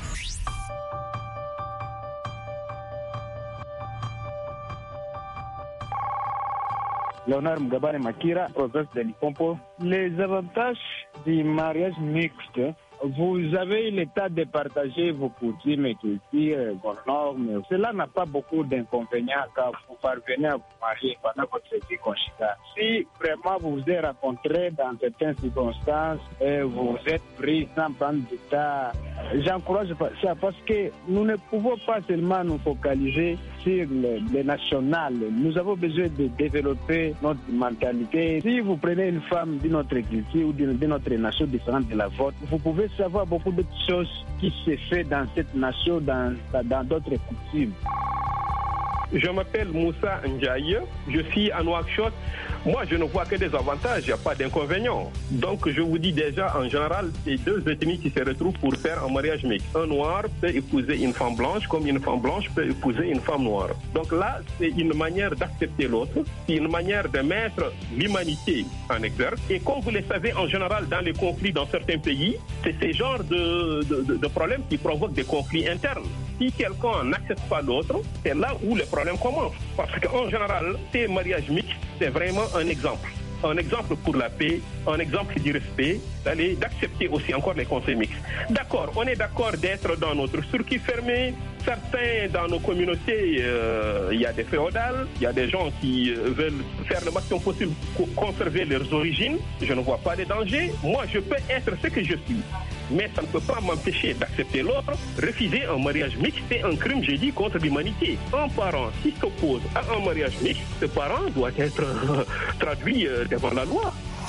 Léonard Mugabane Makira, province de Lipompo. Les avantages du mariage mixte, vous avez l'état de partager vos coutumes et cultures, vos normes. Cela n'a pas beaucoup d'inconvénients quand vous parvenez à vous marier pendant votre vie conjugale. Si vraiment vous vous êtes rencontrés dans certaines circonstances et vous êtes pris sans prendre du temps, j'encourage ça parce que nous ne pouvons pas seulement nous focaliser sur le national. Nous avons besoin de développer notre mentalité. Si vous prenez une femme d'une autre culture ou d'une autre nation différente de la vôtre, vous pouvez savoir beaucoup d'autres choses qui se fait dans cette nation, dans d'autres coutumes. Je m'appelle Moussa Ndiaye, je suis à Nouakchott. Moi, je ne vois que des avantages, il n'y a pas d'inconvénients. Donc, je vous dis déjà, en général, c'est deux ethnies qui se retrouvent pour faire un mariage mixte. Un noir peut épouser une femme blanche, comme une femme blanche peut épouser une femme noire. Donc là, c'est une manière d'accepter l'autre, c'est une manière de mettre l'humanité en exergue. Et comme vous le savez, en général, dans les conflits dans certains pays, c'est ce genre de problèmes qui provoquent des conflits internes. Si quelqu'un n'accepte pas l'autre, c'est là où le problème commence. Parce qu'en général, ces mariages mixtes, c'est vraiment un exemple. Un exemple pour la paix, un exemple du respect, d'accepter aussi encore les conseils mixtes. D'accord, on est d'accord d'être dans notre circuit fermé. Certains dans nos communautés, il y a des féodales, il y a des gens qui veulent faire le maximum possible pour conserver leurs origines. Je ne vois pas de danger. Moi, je peux être ce que je suis. Mais ça ne peut pas m'empêcher d'accepter l'autre. Refuser un mariage mixte, c'est un crime, j'ai dit, contre l'humanité. Un parent qui s'oppose à un mariage mixte, ce parent doit être traduit devant la loi.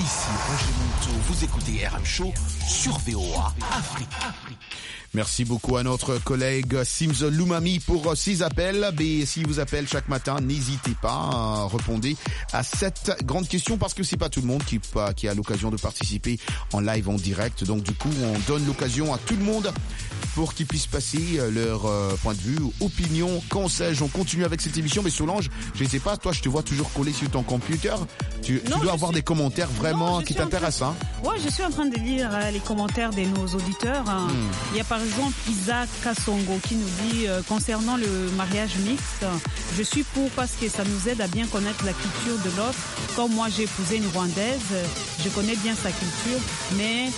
Ici Roger Monteau, vous écoutez RM Show sur VOA Afrique. Merci beaucoup à notre collègue Sims Lumami pour ses appels. Mais s'il vous appelle chaque matin, n'hésitez pas à répondre à cette grande question parce que c'est pas tout le monde qui a l'occasion de participer en live, en direct. Donc du coup, on donne l'occasion à tout le monde pour qu'ils puissent passer leur point de vue, opinion, conseils. On continue avec cette émission. Mais Solange, je ne sais pas, toi, je te vois toujours collé sur ton computer. Tu dois avoir des commentaires vraiment qui t'intéressent. Hein? Ouais, je suis en train de lire les commentaires de nos auditeurs. Il y a par exemple Isaac Kassongo qui nous dit concernant le mariage mixte, je suis pour parce que ça nous aide à bien connaître la culture de l'autre. Comme moi, j'ai épousé une Rwandaise, je connais bien sa culture, mais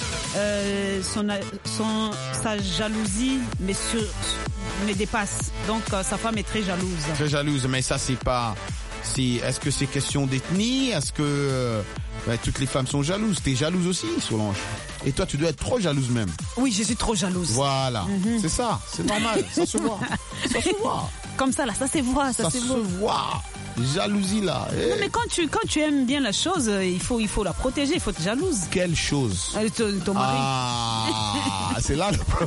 sa jalousie me dépasse. Donc, sa femme est très jalouse. Très jalouse, mais ça, c'est pas... Est-ce que c'est question d'ethnie? Est-ce que toutes les femmes sont jalouses? T'es jalouse aussi, Solange? Et toi, tu dois être trop jalouse même. Oui, je suis trop jalouse. Voilà, c'est ça, c'est normal, ça se voit. Ça se voit. Comme ça, là, ça se voit. Ça se voit. Jalousie là. Non, mais quand tu aimes bien la chose, il faut la protéger, il faut être jalouse. Quelle chose? Ton mari. Ah, c'est là le problème.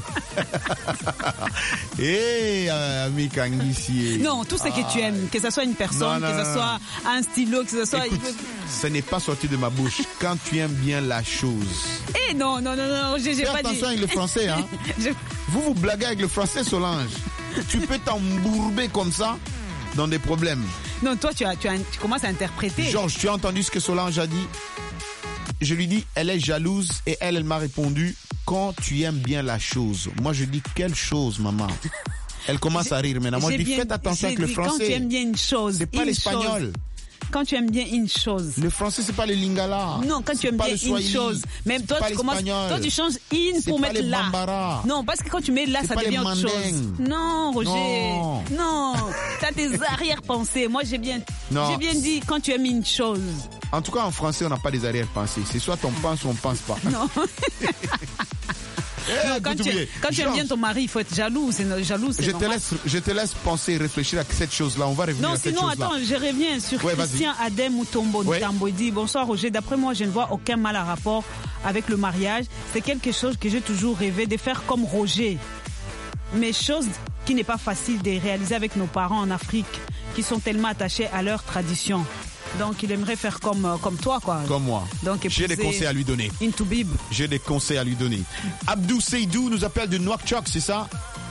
Ami Kangissi. Non, tout ce que tu aimes, que ce soit une personne, que ce soit un stylo, que ce soit... Écoute, ce n'est pas sorti de ma bouche. Quand tu aimes bien la chose. Non, j'ai fais pas dit. Attention avec le français, hein. Vous blaguez avec le français, Solange. Tu peux t'embourber comme ça dans des problèmes. Non, toi, tu commences à interpréter. Georges, tu as entendu ce que Solange a dit? Je lui dis, elle est jalouse et elle m'a répondu, quand tu aimes bien la chose. Moi, je dis, quelle chose, maman? Elle commence à rire maintenant. Moi, je dis, faites attention avec le français. Quand tu aimes bien une chose. C'est pas l'espagnol. Quand tu aimes bien une chose. Le français, c'est pas le lingala. Non, quand tu aimes bien une chose. Même toi, tu changes in pour mettre là. Bambara. Non, parce que quand tu mets là, ça devient autre chose. Non, Roger. Non. T'as tes arrière-pensées. Moi, j'ai bien dit quand tu aimes une chose. En tout cas, en français, on n'a pas des arrière-pensées. C'est soit on pense ou on pense pas. Non. Non, quand tu aimes bien ton mari, il faut être jaloux. Je te laisse penser, réfléchir à cette chose-là. On va revenir à cette chose-là. Non, sinon, attends, je reviens sur Christian Adem Mutombo Ntambo. Il dit, bonsoir Roger, d'après moi, je ne vois aucun mal à rapport avec le mariage. C'est quelque chose que j'ai toujours rêvé de faire comme Roger. Mais chose qui n'est pas facile de réaliser avec nos parents en Afrique, qui sont tellement attachés à leurs traditions. Donc, il aimerait faire comme toi, quoi. Comme moi. Donc, j'ai des conseils à lui donner. Intubib. J'ai des conseils à lui donner. Abdou Seydou nous appelle de Nouakchott, c'est ça?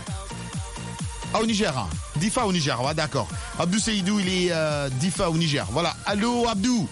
Ah, au Niger. Hein. Difa au Niger, ouais, d'accord. Abdou Seydou, il est Difa au Niger. Voilà. Allô, Abdou.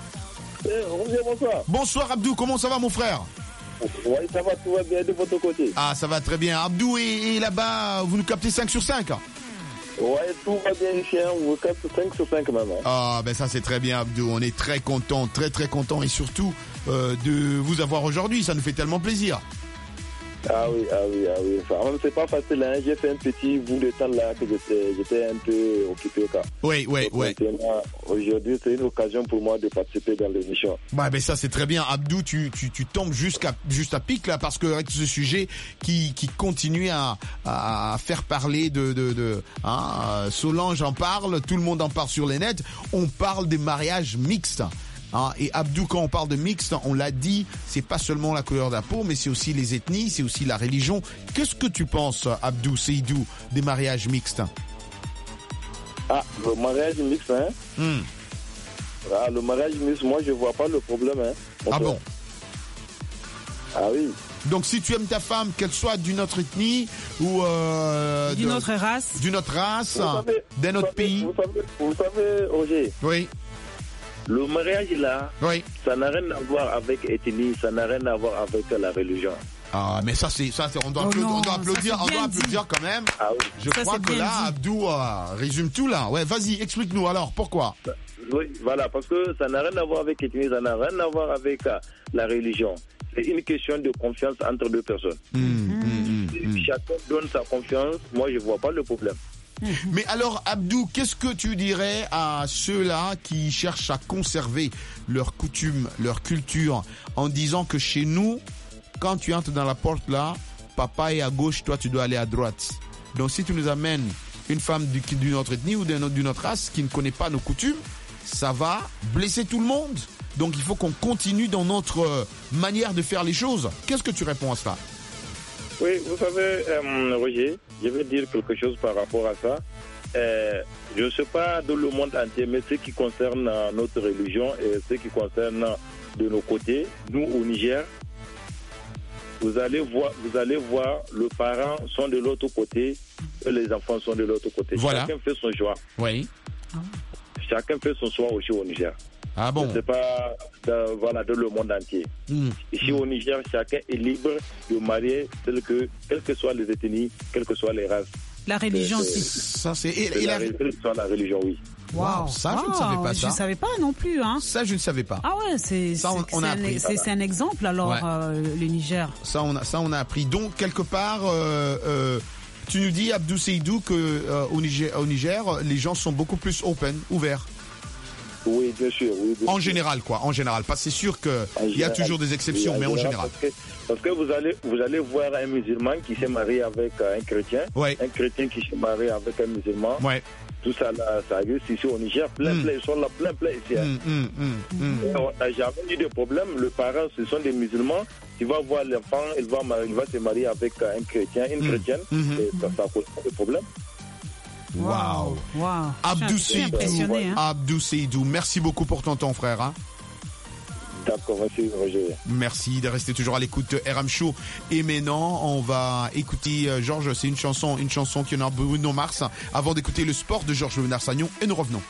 Bonsoir. Bonsoir, Abdou. Comment ça va, mon frère? Oui, ça va, tout va bien de votre côté. Ah, ça va très bien. Abdou, et là-bas, vous nous captez 5 sur 5? Ouais, tout va bien, chien. Vous captez 5 sur 5, maman. Ah, ben ça, c'est très bien, Abdou. On est très content, très content. Et surtout, de vous avoir aujourd'hui. Ça nous fait tellement plaisir. Ah oui. Enfin, c'est pas facile, hein. J'ai fait un petit bout de temps là que j'étais un peu occupé. Oui. Aujourd'hui, c'est une occasion pour moi de participer dans l'émission. Bah, ben ça, c'est très bien. Abdou, tu tombes juste à pic là, parce que avec ce sujet qui continue à faire parler Solange en parle, tout le monde en parle sur les nets. On parle des mariages mixtes. Et Abdou, quand on parle de mixte, on l'a dit, c'est pas seulement la couleur de la peau, mais c'est aussi les ethnies, c'est aussi la religion. Qu'est-ce que tu penses, Abdou Seydou, des mariages mixtes? Ah, le mariage mixte, hein? Ah, le mariage mixte, moi, je vois pas le problème, hein? Ah bon? Ah oui. Donc, si tu aimes ta femme, qu'elle soit d'une autre ethnie ou d'une autre race, d'un autre pays. Vous savez, Roger. Oui. Le mariage là, ça n'a rien à voir avec l'ethnie, ça n'a rien à voir avec la religion. Ah, mais on doit applaudir quand même. Ah oui. Je crois que là, Abdou résume tout là. Ouais, vas-y, explique-nous alors, pourquoi? Oui, voilà, parce que ça n'a rien à voir avec l'ethnie, ça n'a rien à voir avec la religion. C'est une question de confiance entre deux personnes. Chacun donne sa confiance, moi je vois pas le problème. Mais alors, Abdou, qu'est-ce que tu dirais à ceux-là qui cherchent à conserver leurs coutumes, leur culture, en disant que chez nous, quand tu entres dans la porte là, papa est à gauche, toi tu dois aller à droite. Donc si tu nous amènes une femme d'une autre ethnie ou d'une autre race qui ne connaît pas nos coutumes, ça va blesser tout le monde. Donc il faut qu'on continue dans notre manière de faire les choses. Qu'est-ce que tu réponds à cela? Oui, vous savez, Roger, je vais dire quelque chose par rapport à ça. Je ne sais pas dans le monde entier, mais ce qui concerne notre religion et ce qui concerne de nos côtés, nous au Niger, vous allez voir, les parents sont de l'autre côté et les enfants sont de l'autre côté. Voilà. Chacun fait son choix. Oui. Chacun fait son choix aussi au Niger. Ah bon? C'est pas dans le monde entier. Ici au Niger, chacun est libre de marier quelles que soient les ethnies, quelles que soient les races. La religion aussi. Ça c'est la religion, oui. Wow, ça je ne savais pas ça. Je ne savais pas non plus. Hein. Ça je ne savais pas. Ah ouais, c'est un exemple alors le Niger. Ça on a appris. Donc quelque part, tu nous dis Abdou Seydou que au Niger, les gens sont beaucoup plus ouverts. Oui, bien sûr. Oui, bien en sûr. général, quoi. En général. Pas c'est sûr qu'il y a toujours des exceptions, mais en général. Parce que vous allez voir un musulman qui s'est marié avec un chrétien, un chrétien qui s'est marié avec un musulman. Ouais. Tout ça, là, ça existe ici au Niger. Ils sont là, plein ici. On n'a jamais eu de problème. Les parents, ce sont des musulmans. Tu vas voir l'enfant, il va se marier avec un chrétien, une chrétienne. Et ça cause pas de problème. Wow. Abdou Seydou, merci beaucoup pour ton temps, frère. Hein. D'accord, merci Roger. Merci de rester toujours à l'écoute de RM Show. Et maintenant, on va écouter Georges, c'est une chanson qui en a Bruno Mars, avant d'écouter le sport de Georges Bernard Sagnon, et nous revenons.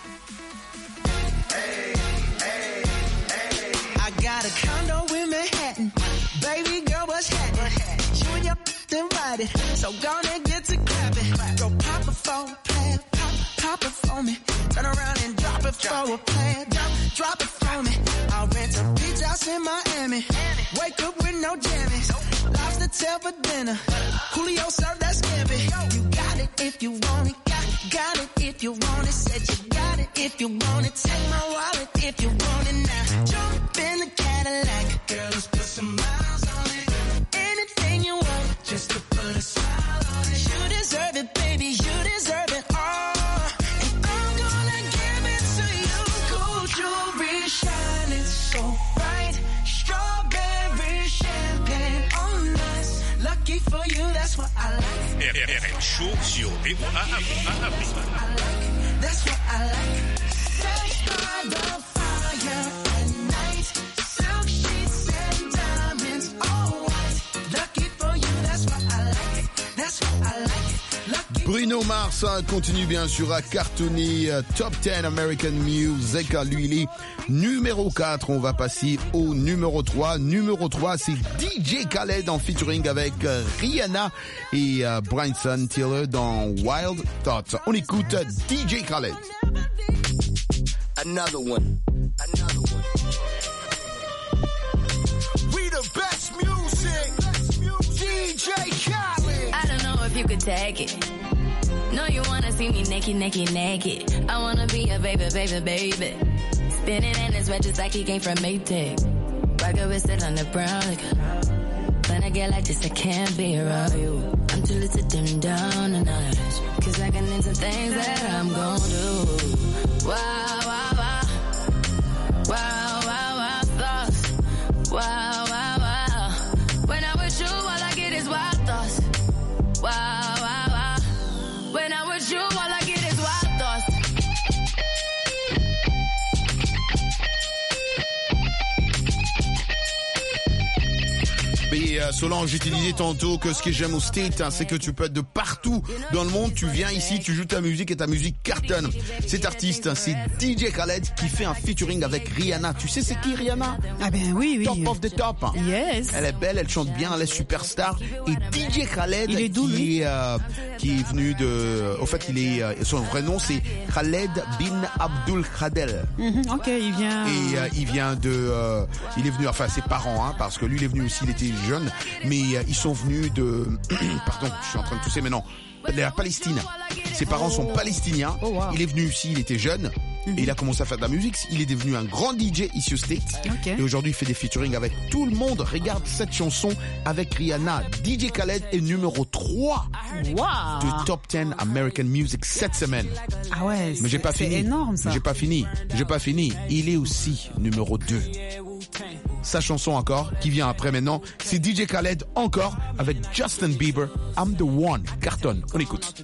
I got a condo in Manhattan. Baby girl, what's happening? You and your invited, so gonna get to clapping. Go pop it for a plan, pop it for me. Turn around and drop it for a plan, drop it for me. I'll rent a beach house in Miami. Wake up with no jammies. Lobster tail for dinner. Julio served that scampi. You got it if you want it. Got it if you want it. Said you got it if you want it. Take my wallet if you want it now. Jump in the Cadillac. Girl, let's put some miles on it. Anything you want, just to put a smile on it. You deserve it, baby. You deserve it all. And I'm gonna give it to you. Gold jewelry shining so bright. Strawberry champagne on us. Lucky for you, that's what I like. RM Show sur VOA Afrique. That's what I like. Sex by the fire at night. Silk sheets and diamonds all white. Lucky for you, that's what I like. That's what I like. Bruno Mars continue bien sûr à cartonner Top 10 American Music. Lui, il est numéro 4. On va passer au numéro 3. Numéro 3, c'est DJ Khaled en featuring avec Rihanna et Bryson Tiller dans Wild Thoughts. On écoute DJ Khaled. Another one. We the best music. DJ Khaled. I don't know if you could take it. No, you wanna see me naked. I wanna be a baby. Spinning in his red just like he came from Maytag. Rocket with it on the brown. When I get like this, I can't be around you. I'm too little to dim down the night. Cause I can into things that I'm gon' do. Wow, wow, wow. Wow, wow, wow, thoughts. Wow, wow, wow. When I'm with you, all I get is wild thoughts. Wow, wow, wow. When I'm with you, all I get is wild thoughts. Et Solange, j'utilisais tantôt que ce que j'aime au State, c'est que tu peux être de partout dans le monde. Tu viens ici, tu joues ta musique et ta musique cartonne. Cet artiste, c'est DJ Khaled qui fait un featuring avec Rihanna. Tu sais c'est qui Rihanna? Ah ben oui. Top of the top. Yes. Elle est belle, elle chante bien, elle est superstar. Et DJ Khaled, il est d'où, qui est venu de... Au fait, son vrai nom, c'est Khaled bin Abdul Khadel. Ok, il vient... Et il vient de... il est venu, enfin ses parents, hein, parce que lui il est venu aussi, il était jeune, mais ils sont venus de... Pardon, je suis en train de tousser, mais non, de la Palestine. Ses parents sont palestiniens. Oh, wow. Il est venu ici, il était jeune. Et il a commencé à faire de la musique. Il est devenu un grand DJ ici au States. Et aujourd'hui, il fait des featuring avec tout le monde. Regarde cette chanson avec Rihanna. DJ Khaled est numéro 3 de Top 10 American Music cette semaine. Ah ouais, mais j'ai pas fini. C'est énorme ça. J'ai pas fini. Il est aussi numéro 2. Sa chanson encore, qui vient après maintenant, c'est DJ Khaled encore avec Justin Bieber, I'm the One. Cartonne, on écoute.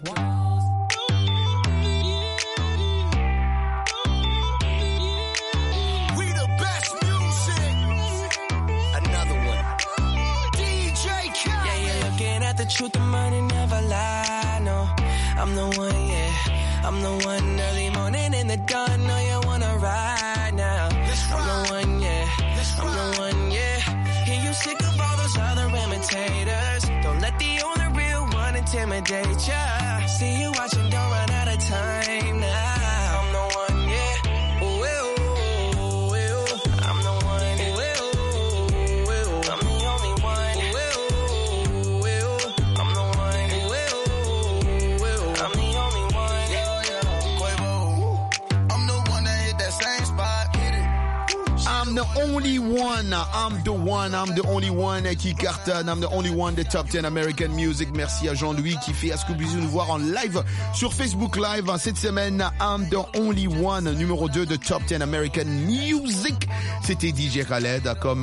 Truth, the money never lie, no. I'm the one, yeah. I'm the one early morning in the dawn. No, you wanna ride now. I'm the one, yeah. I'm the one, yeah. Hear you sick of all those other imitators. Don't let the only real one intimidate ya. See you watching, don't run out of time now. I'm the one, yeah. Ooh, ooh, ooh, ooh. I'm the one, ooh, ooh, ooh. I'm the only one. Ooh, ooh, ooh. I'm the one. Ooh, ooh, I'm the only one. Quavo. I'm the one that hit that same spot. Hit it. I'm the only one. I'm the only one qui cartonne. I'm the only one de Top 10 American Music. Merci à Jean-Louis qui fait à Scooby-Zoo nous voir en live sur Facebook Live cette semaine. I'm the only one, numéro 2 de Top 10 American Music. C'était DJ Khaled, comme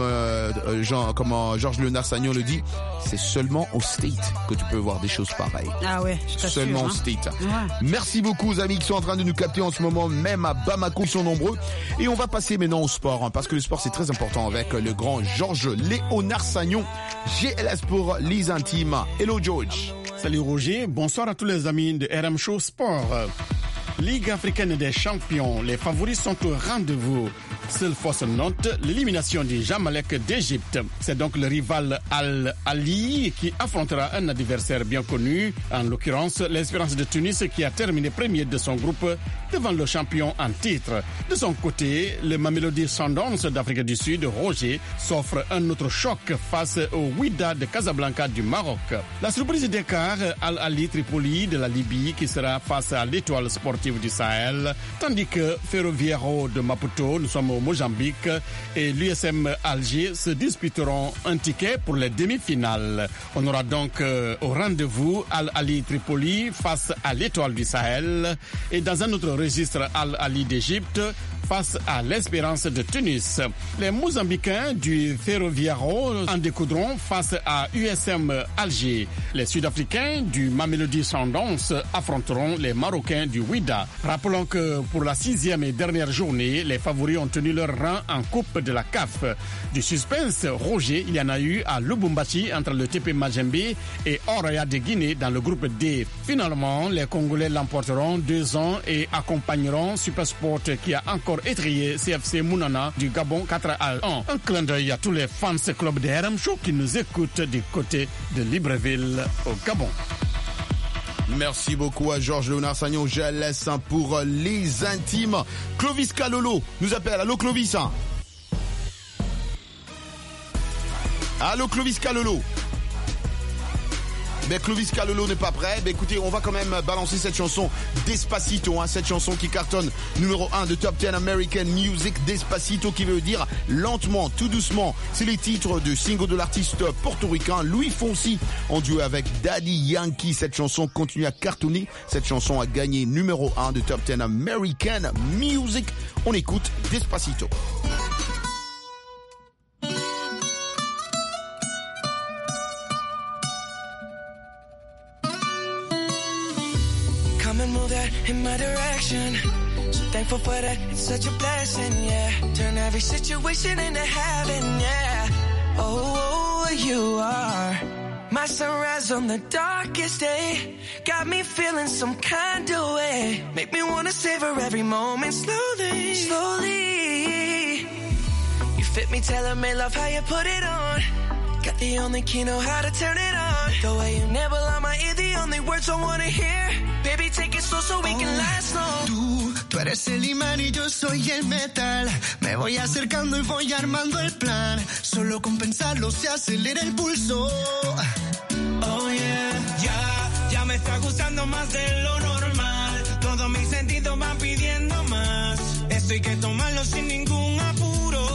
Georges Léonard Sagnon le dit. C'est seulement au State que tu peux voir des choses pareilles. Ah ouais, je t'assure. Seulement au State. Ouais. Merci beaucoup aux amis qui sont en train de nous capter en ce moment, même à Bamako, ils sont nombreux. Et on va passer maintenant au sport, parce que le sport c'est très important avec le grand Georges Léonard Sagnon, GLS pour les intimes. Hello George. Salut Roger, bonsoir à tous les amis de RM Show Sport. Ligue africaine des champions, les favoris sont au rendez-vous. Seule fausse note, l'élimination du Jamalek d'Égypte. C'est donc le rival Al-Ali qui affrontera un adversaire bien connu, en l'occurrence l'Espérance de Tunis qui a terminé premier de son groupe devant le champion en titre. De son côté, le Mamelodi Sundowns d'Afrique du Sud, Roger, s'offre un autre choc face au Wydad de Casablanca du Maroc. La surprise d'écart, Al-Ali Tripoli de la Libye qui sera face à l'Étoile sportive du Sahel, tandis que Ferroviario de Maputo, nous sommes au Mozambique, et l'USM Alger se disputeront un ticket pour les demi-finales. On aura donc au rendez-vous Al-Ali Tripoli face à l'Étoile du Sahel, et dans un autre registre Al-Ali d'Égypte face à l'Espérance de Tunis. Les Mozambicains du Ferroviario en découdront face à USM Alger. Les Sud-Africains du Mamelodi Sundowns affronteront les Marocains du Wydad. Rappelons que pour la 6e et dernière journée, les favoris ont tenu leur rang en Coupe de la CAF. Du suspense, Roger, il y en a eu à Lubumbashi entre le TP Mazembe et Oroya de Guinée dans le groupe D. Finalement, les Congolais l'emporteront 2-1 et accompagneront Supersport qui a encore étrié CFC Mounana du Gabon 4-1. Un clin d'œil à tous les fans club de RM Show qui nous écoutent du côté de Libreville au Gabon. Merci beaucoup à Georges Léonard Sagnon. Je laisse pour les intimes. Clovis Kalolo nous appelle. Allô Clovis. Allô Clovis Kalolo. Mais Clovis Kalolo n'est pas prêt. Mais écoutez, on va quand même balancer cette chanson Despacito, cette chanson qui cartonne numéro 1 de Top 10 American Music. Despacito qui veut dire lentement, tout doucement. C'est les titres de single de l'artiste portoricain Louis Fonsi en duo avec Daddy Yankee. Cette chanson continue à cartonner. Cette chanson a gagné numéro 1 de Top 10 American Music. On écoute Despacito. In my direction, so thankful for that, it's such a blessing, yeah. Turn every situation into heaven, yeah. Oh, you are my sunrise on the darkest day. Got me feeling some kind of way. Make me wanna savor every moment slowly, slowly. You fit me, tailor-made, love how you put it on. Got the only key, know how to turn it on. The way you nibble on my ear, the only words I wanna hear. Baby, take it slow so we can last long. Tú eres el imán y yo soy el metal. Me voy acercando y voy armando el plan. Solo con pensarlo se acelera el pulso. Oh yeah, ya me está gustando más de lo normal. Todos mis sentidos van pidiendo más. Esto hay que tomarlo sin ningún apuro.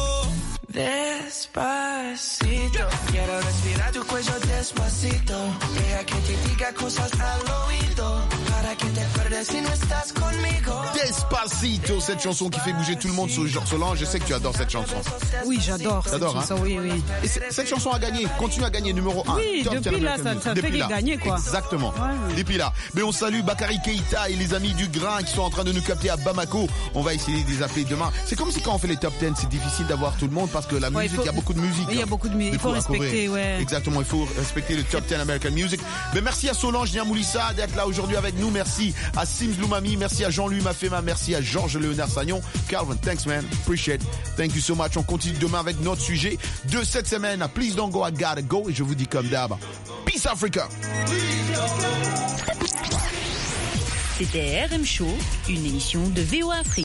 Despacito, quiero respirar tu cuello despacito. Deja que te diga cosas al oído, para que te acuerdes si no estás conmigo. Despacito, cette chanson qui fait bouger tout le monde. Solange, je sais que tu adores cette chanson. Oui, j'adore cette chanson, oui. Et cette chanson a gagné, continue à gagner numéro 1. Oui, depuis là, ça fait gagner, quoi. Exactement. Ouais. Depuis là. Mais on salue Bakary Keïta et les amis du Grain qui sont en train de nous capter à Bamako. On va essayer de les appeler demain. C'est comme si quand on fait les top 10, c'est difficile d'avoir tout le monde parce que la musique, il y a beaucoup de musique. Il y a beaucoup de musique. Il faut respecter, ouais. Exactement, il faut respecter le top 10 American Music. Mais merci à Solange Niamoulissa d'être là aujourd'hui avec nous. Merci à Sims Loumami. Merci à Jean-Louis Mafema. Merci à Georges Léonard Sagnon. Calvin, thanks man. Appreciate. Thank you so much. On continue demain avec notre sujet de cette semaine. Please don't go, I gotta go. Et je vous dis comme d'hab, Peace Africa. C'était RM Show, une émission de VOA Afrique.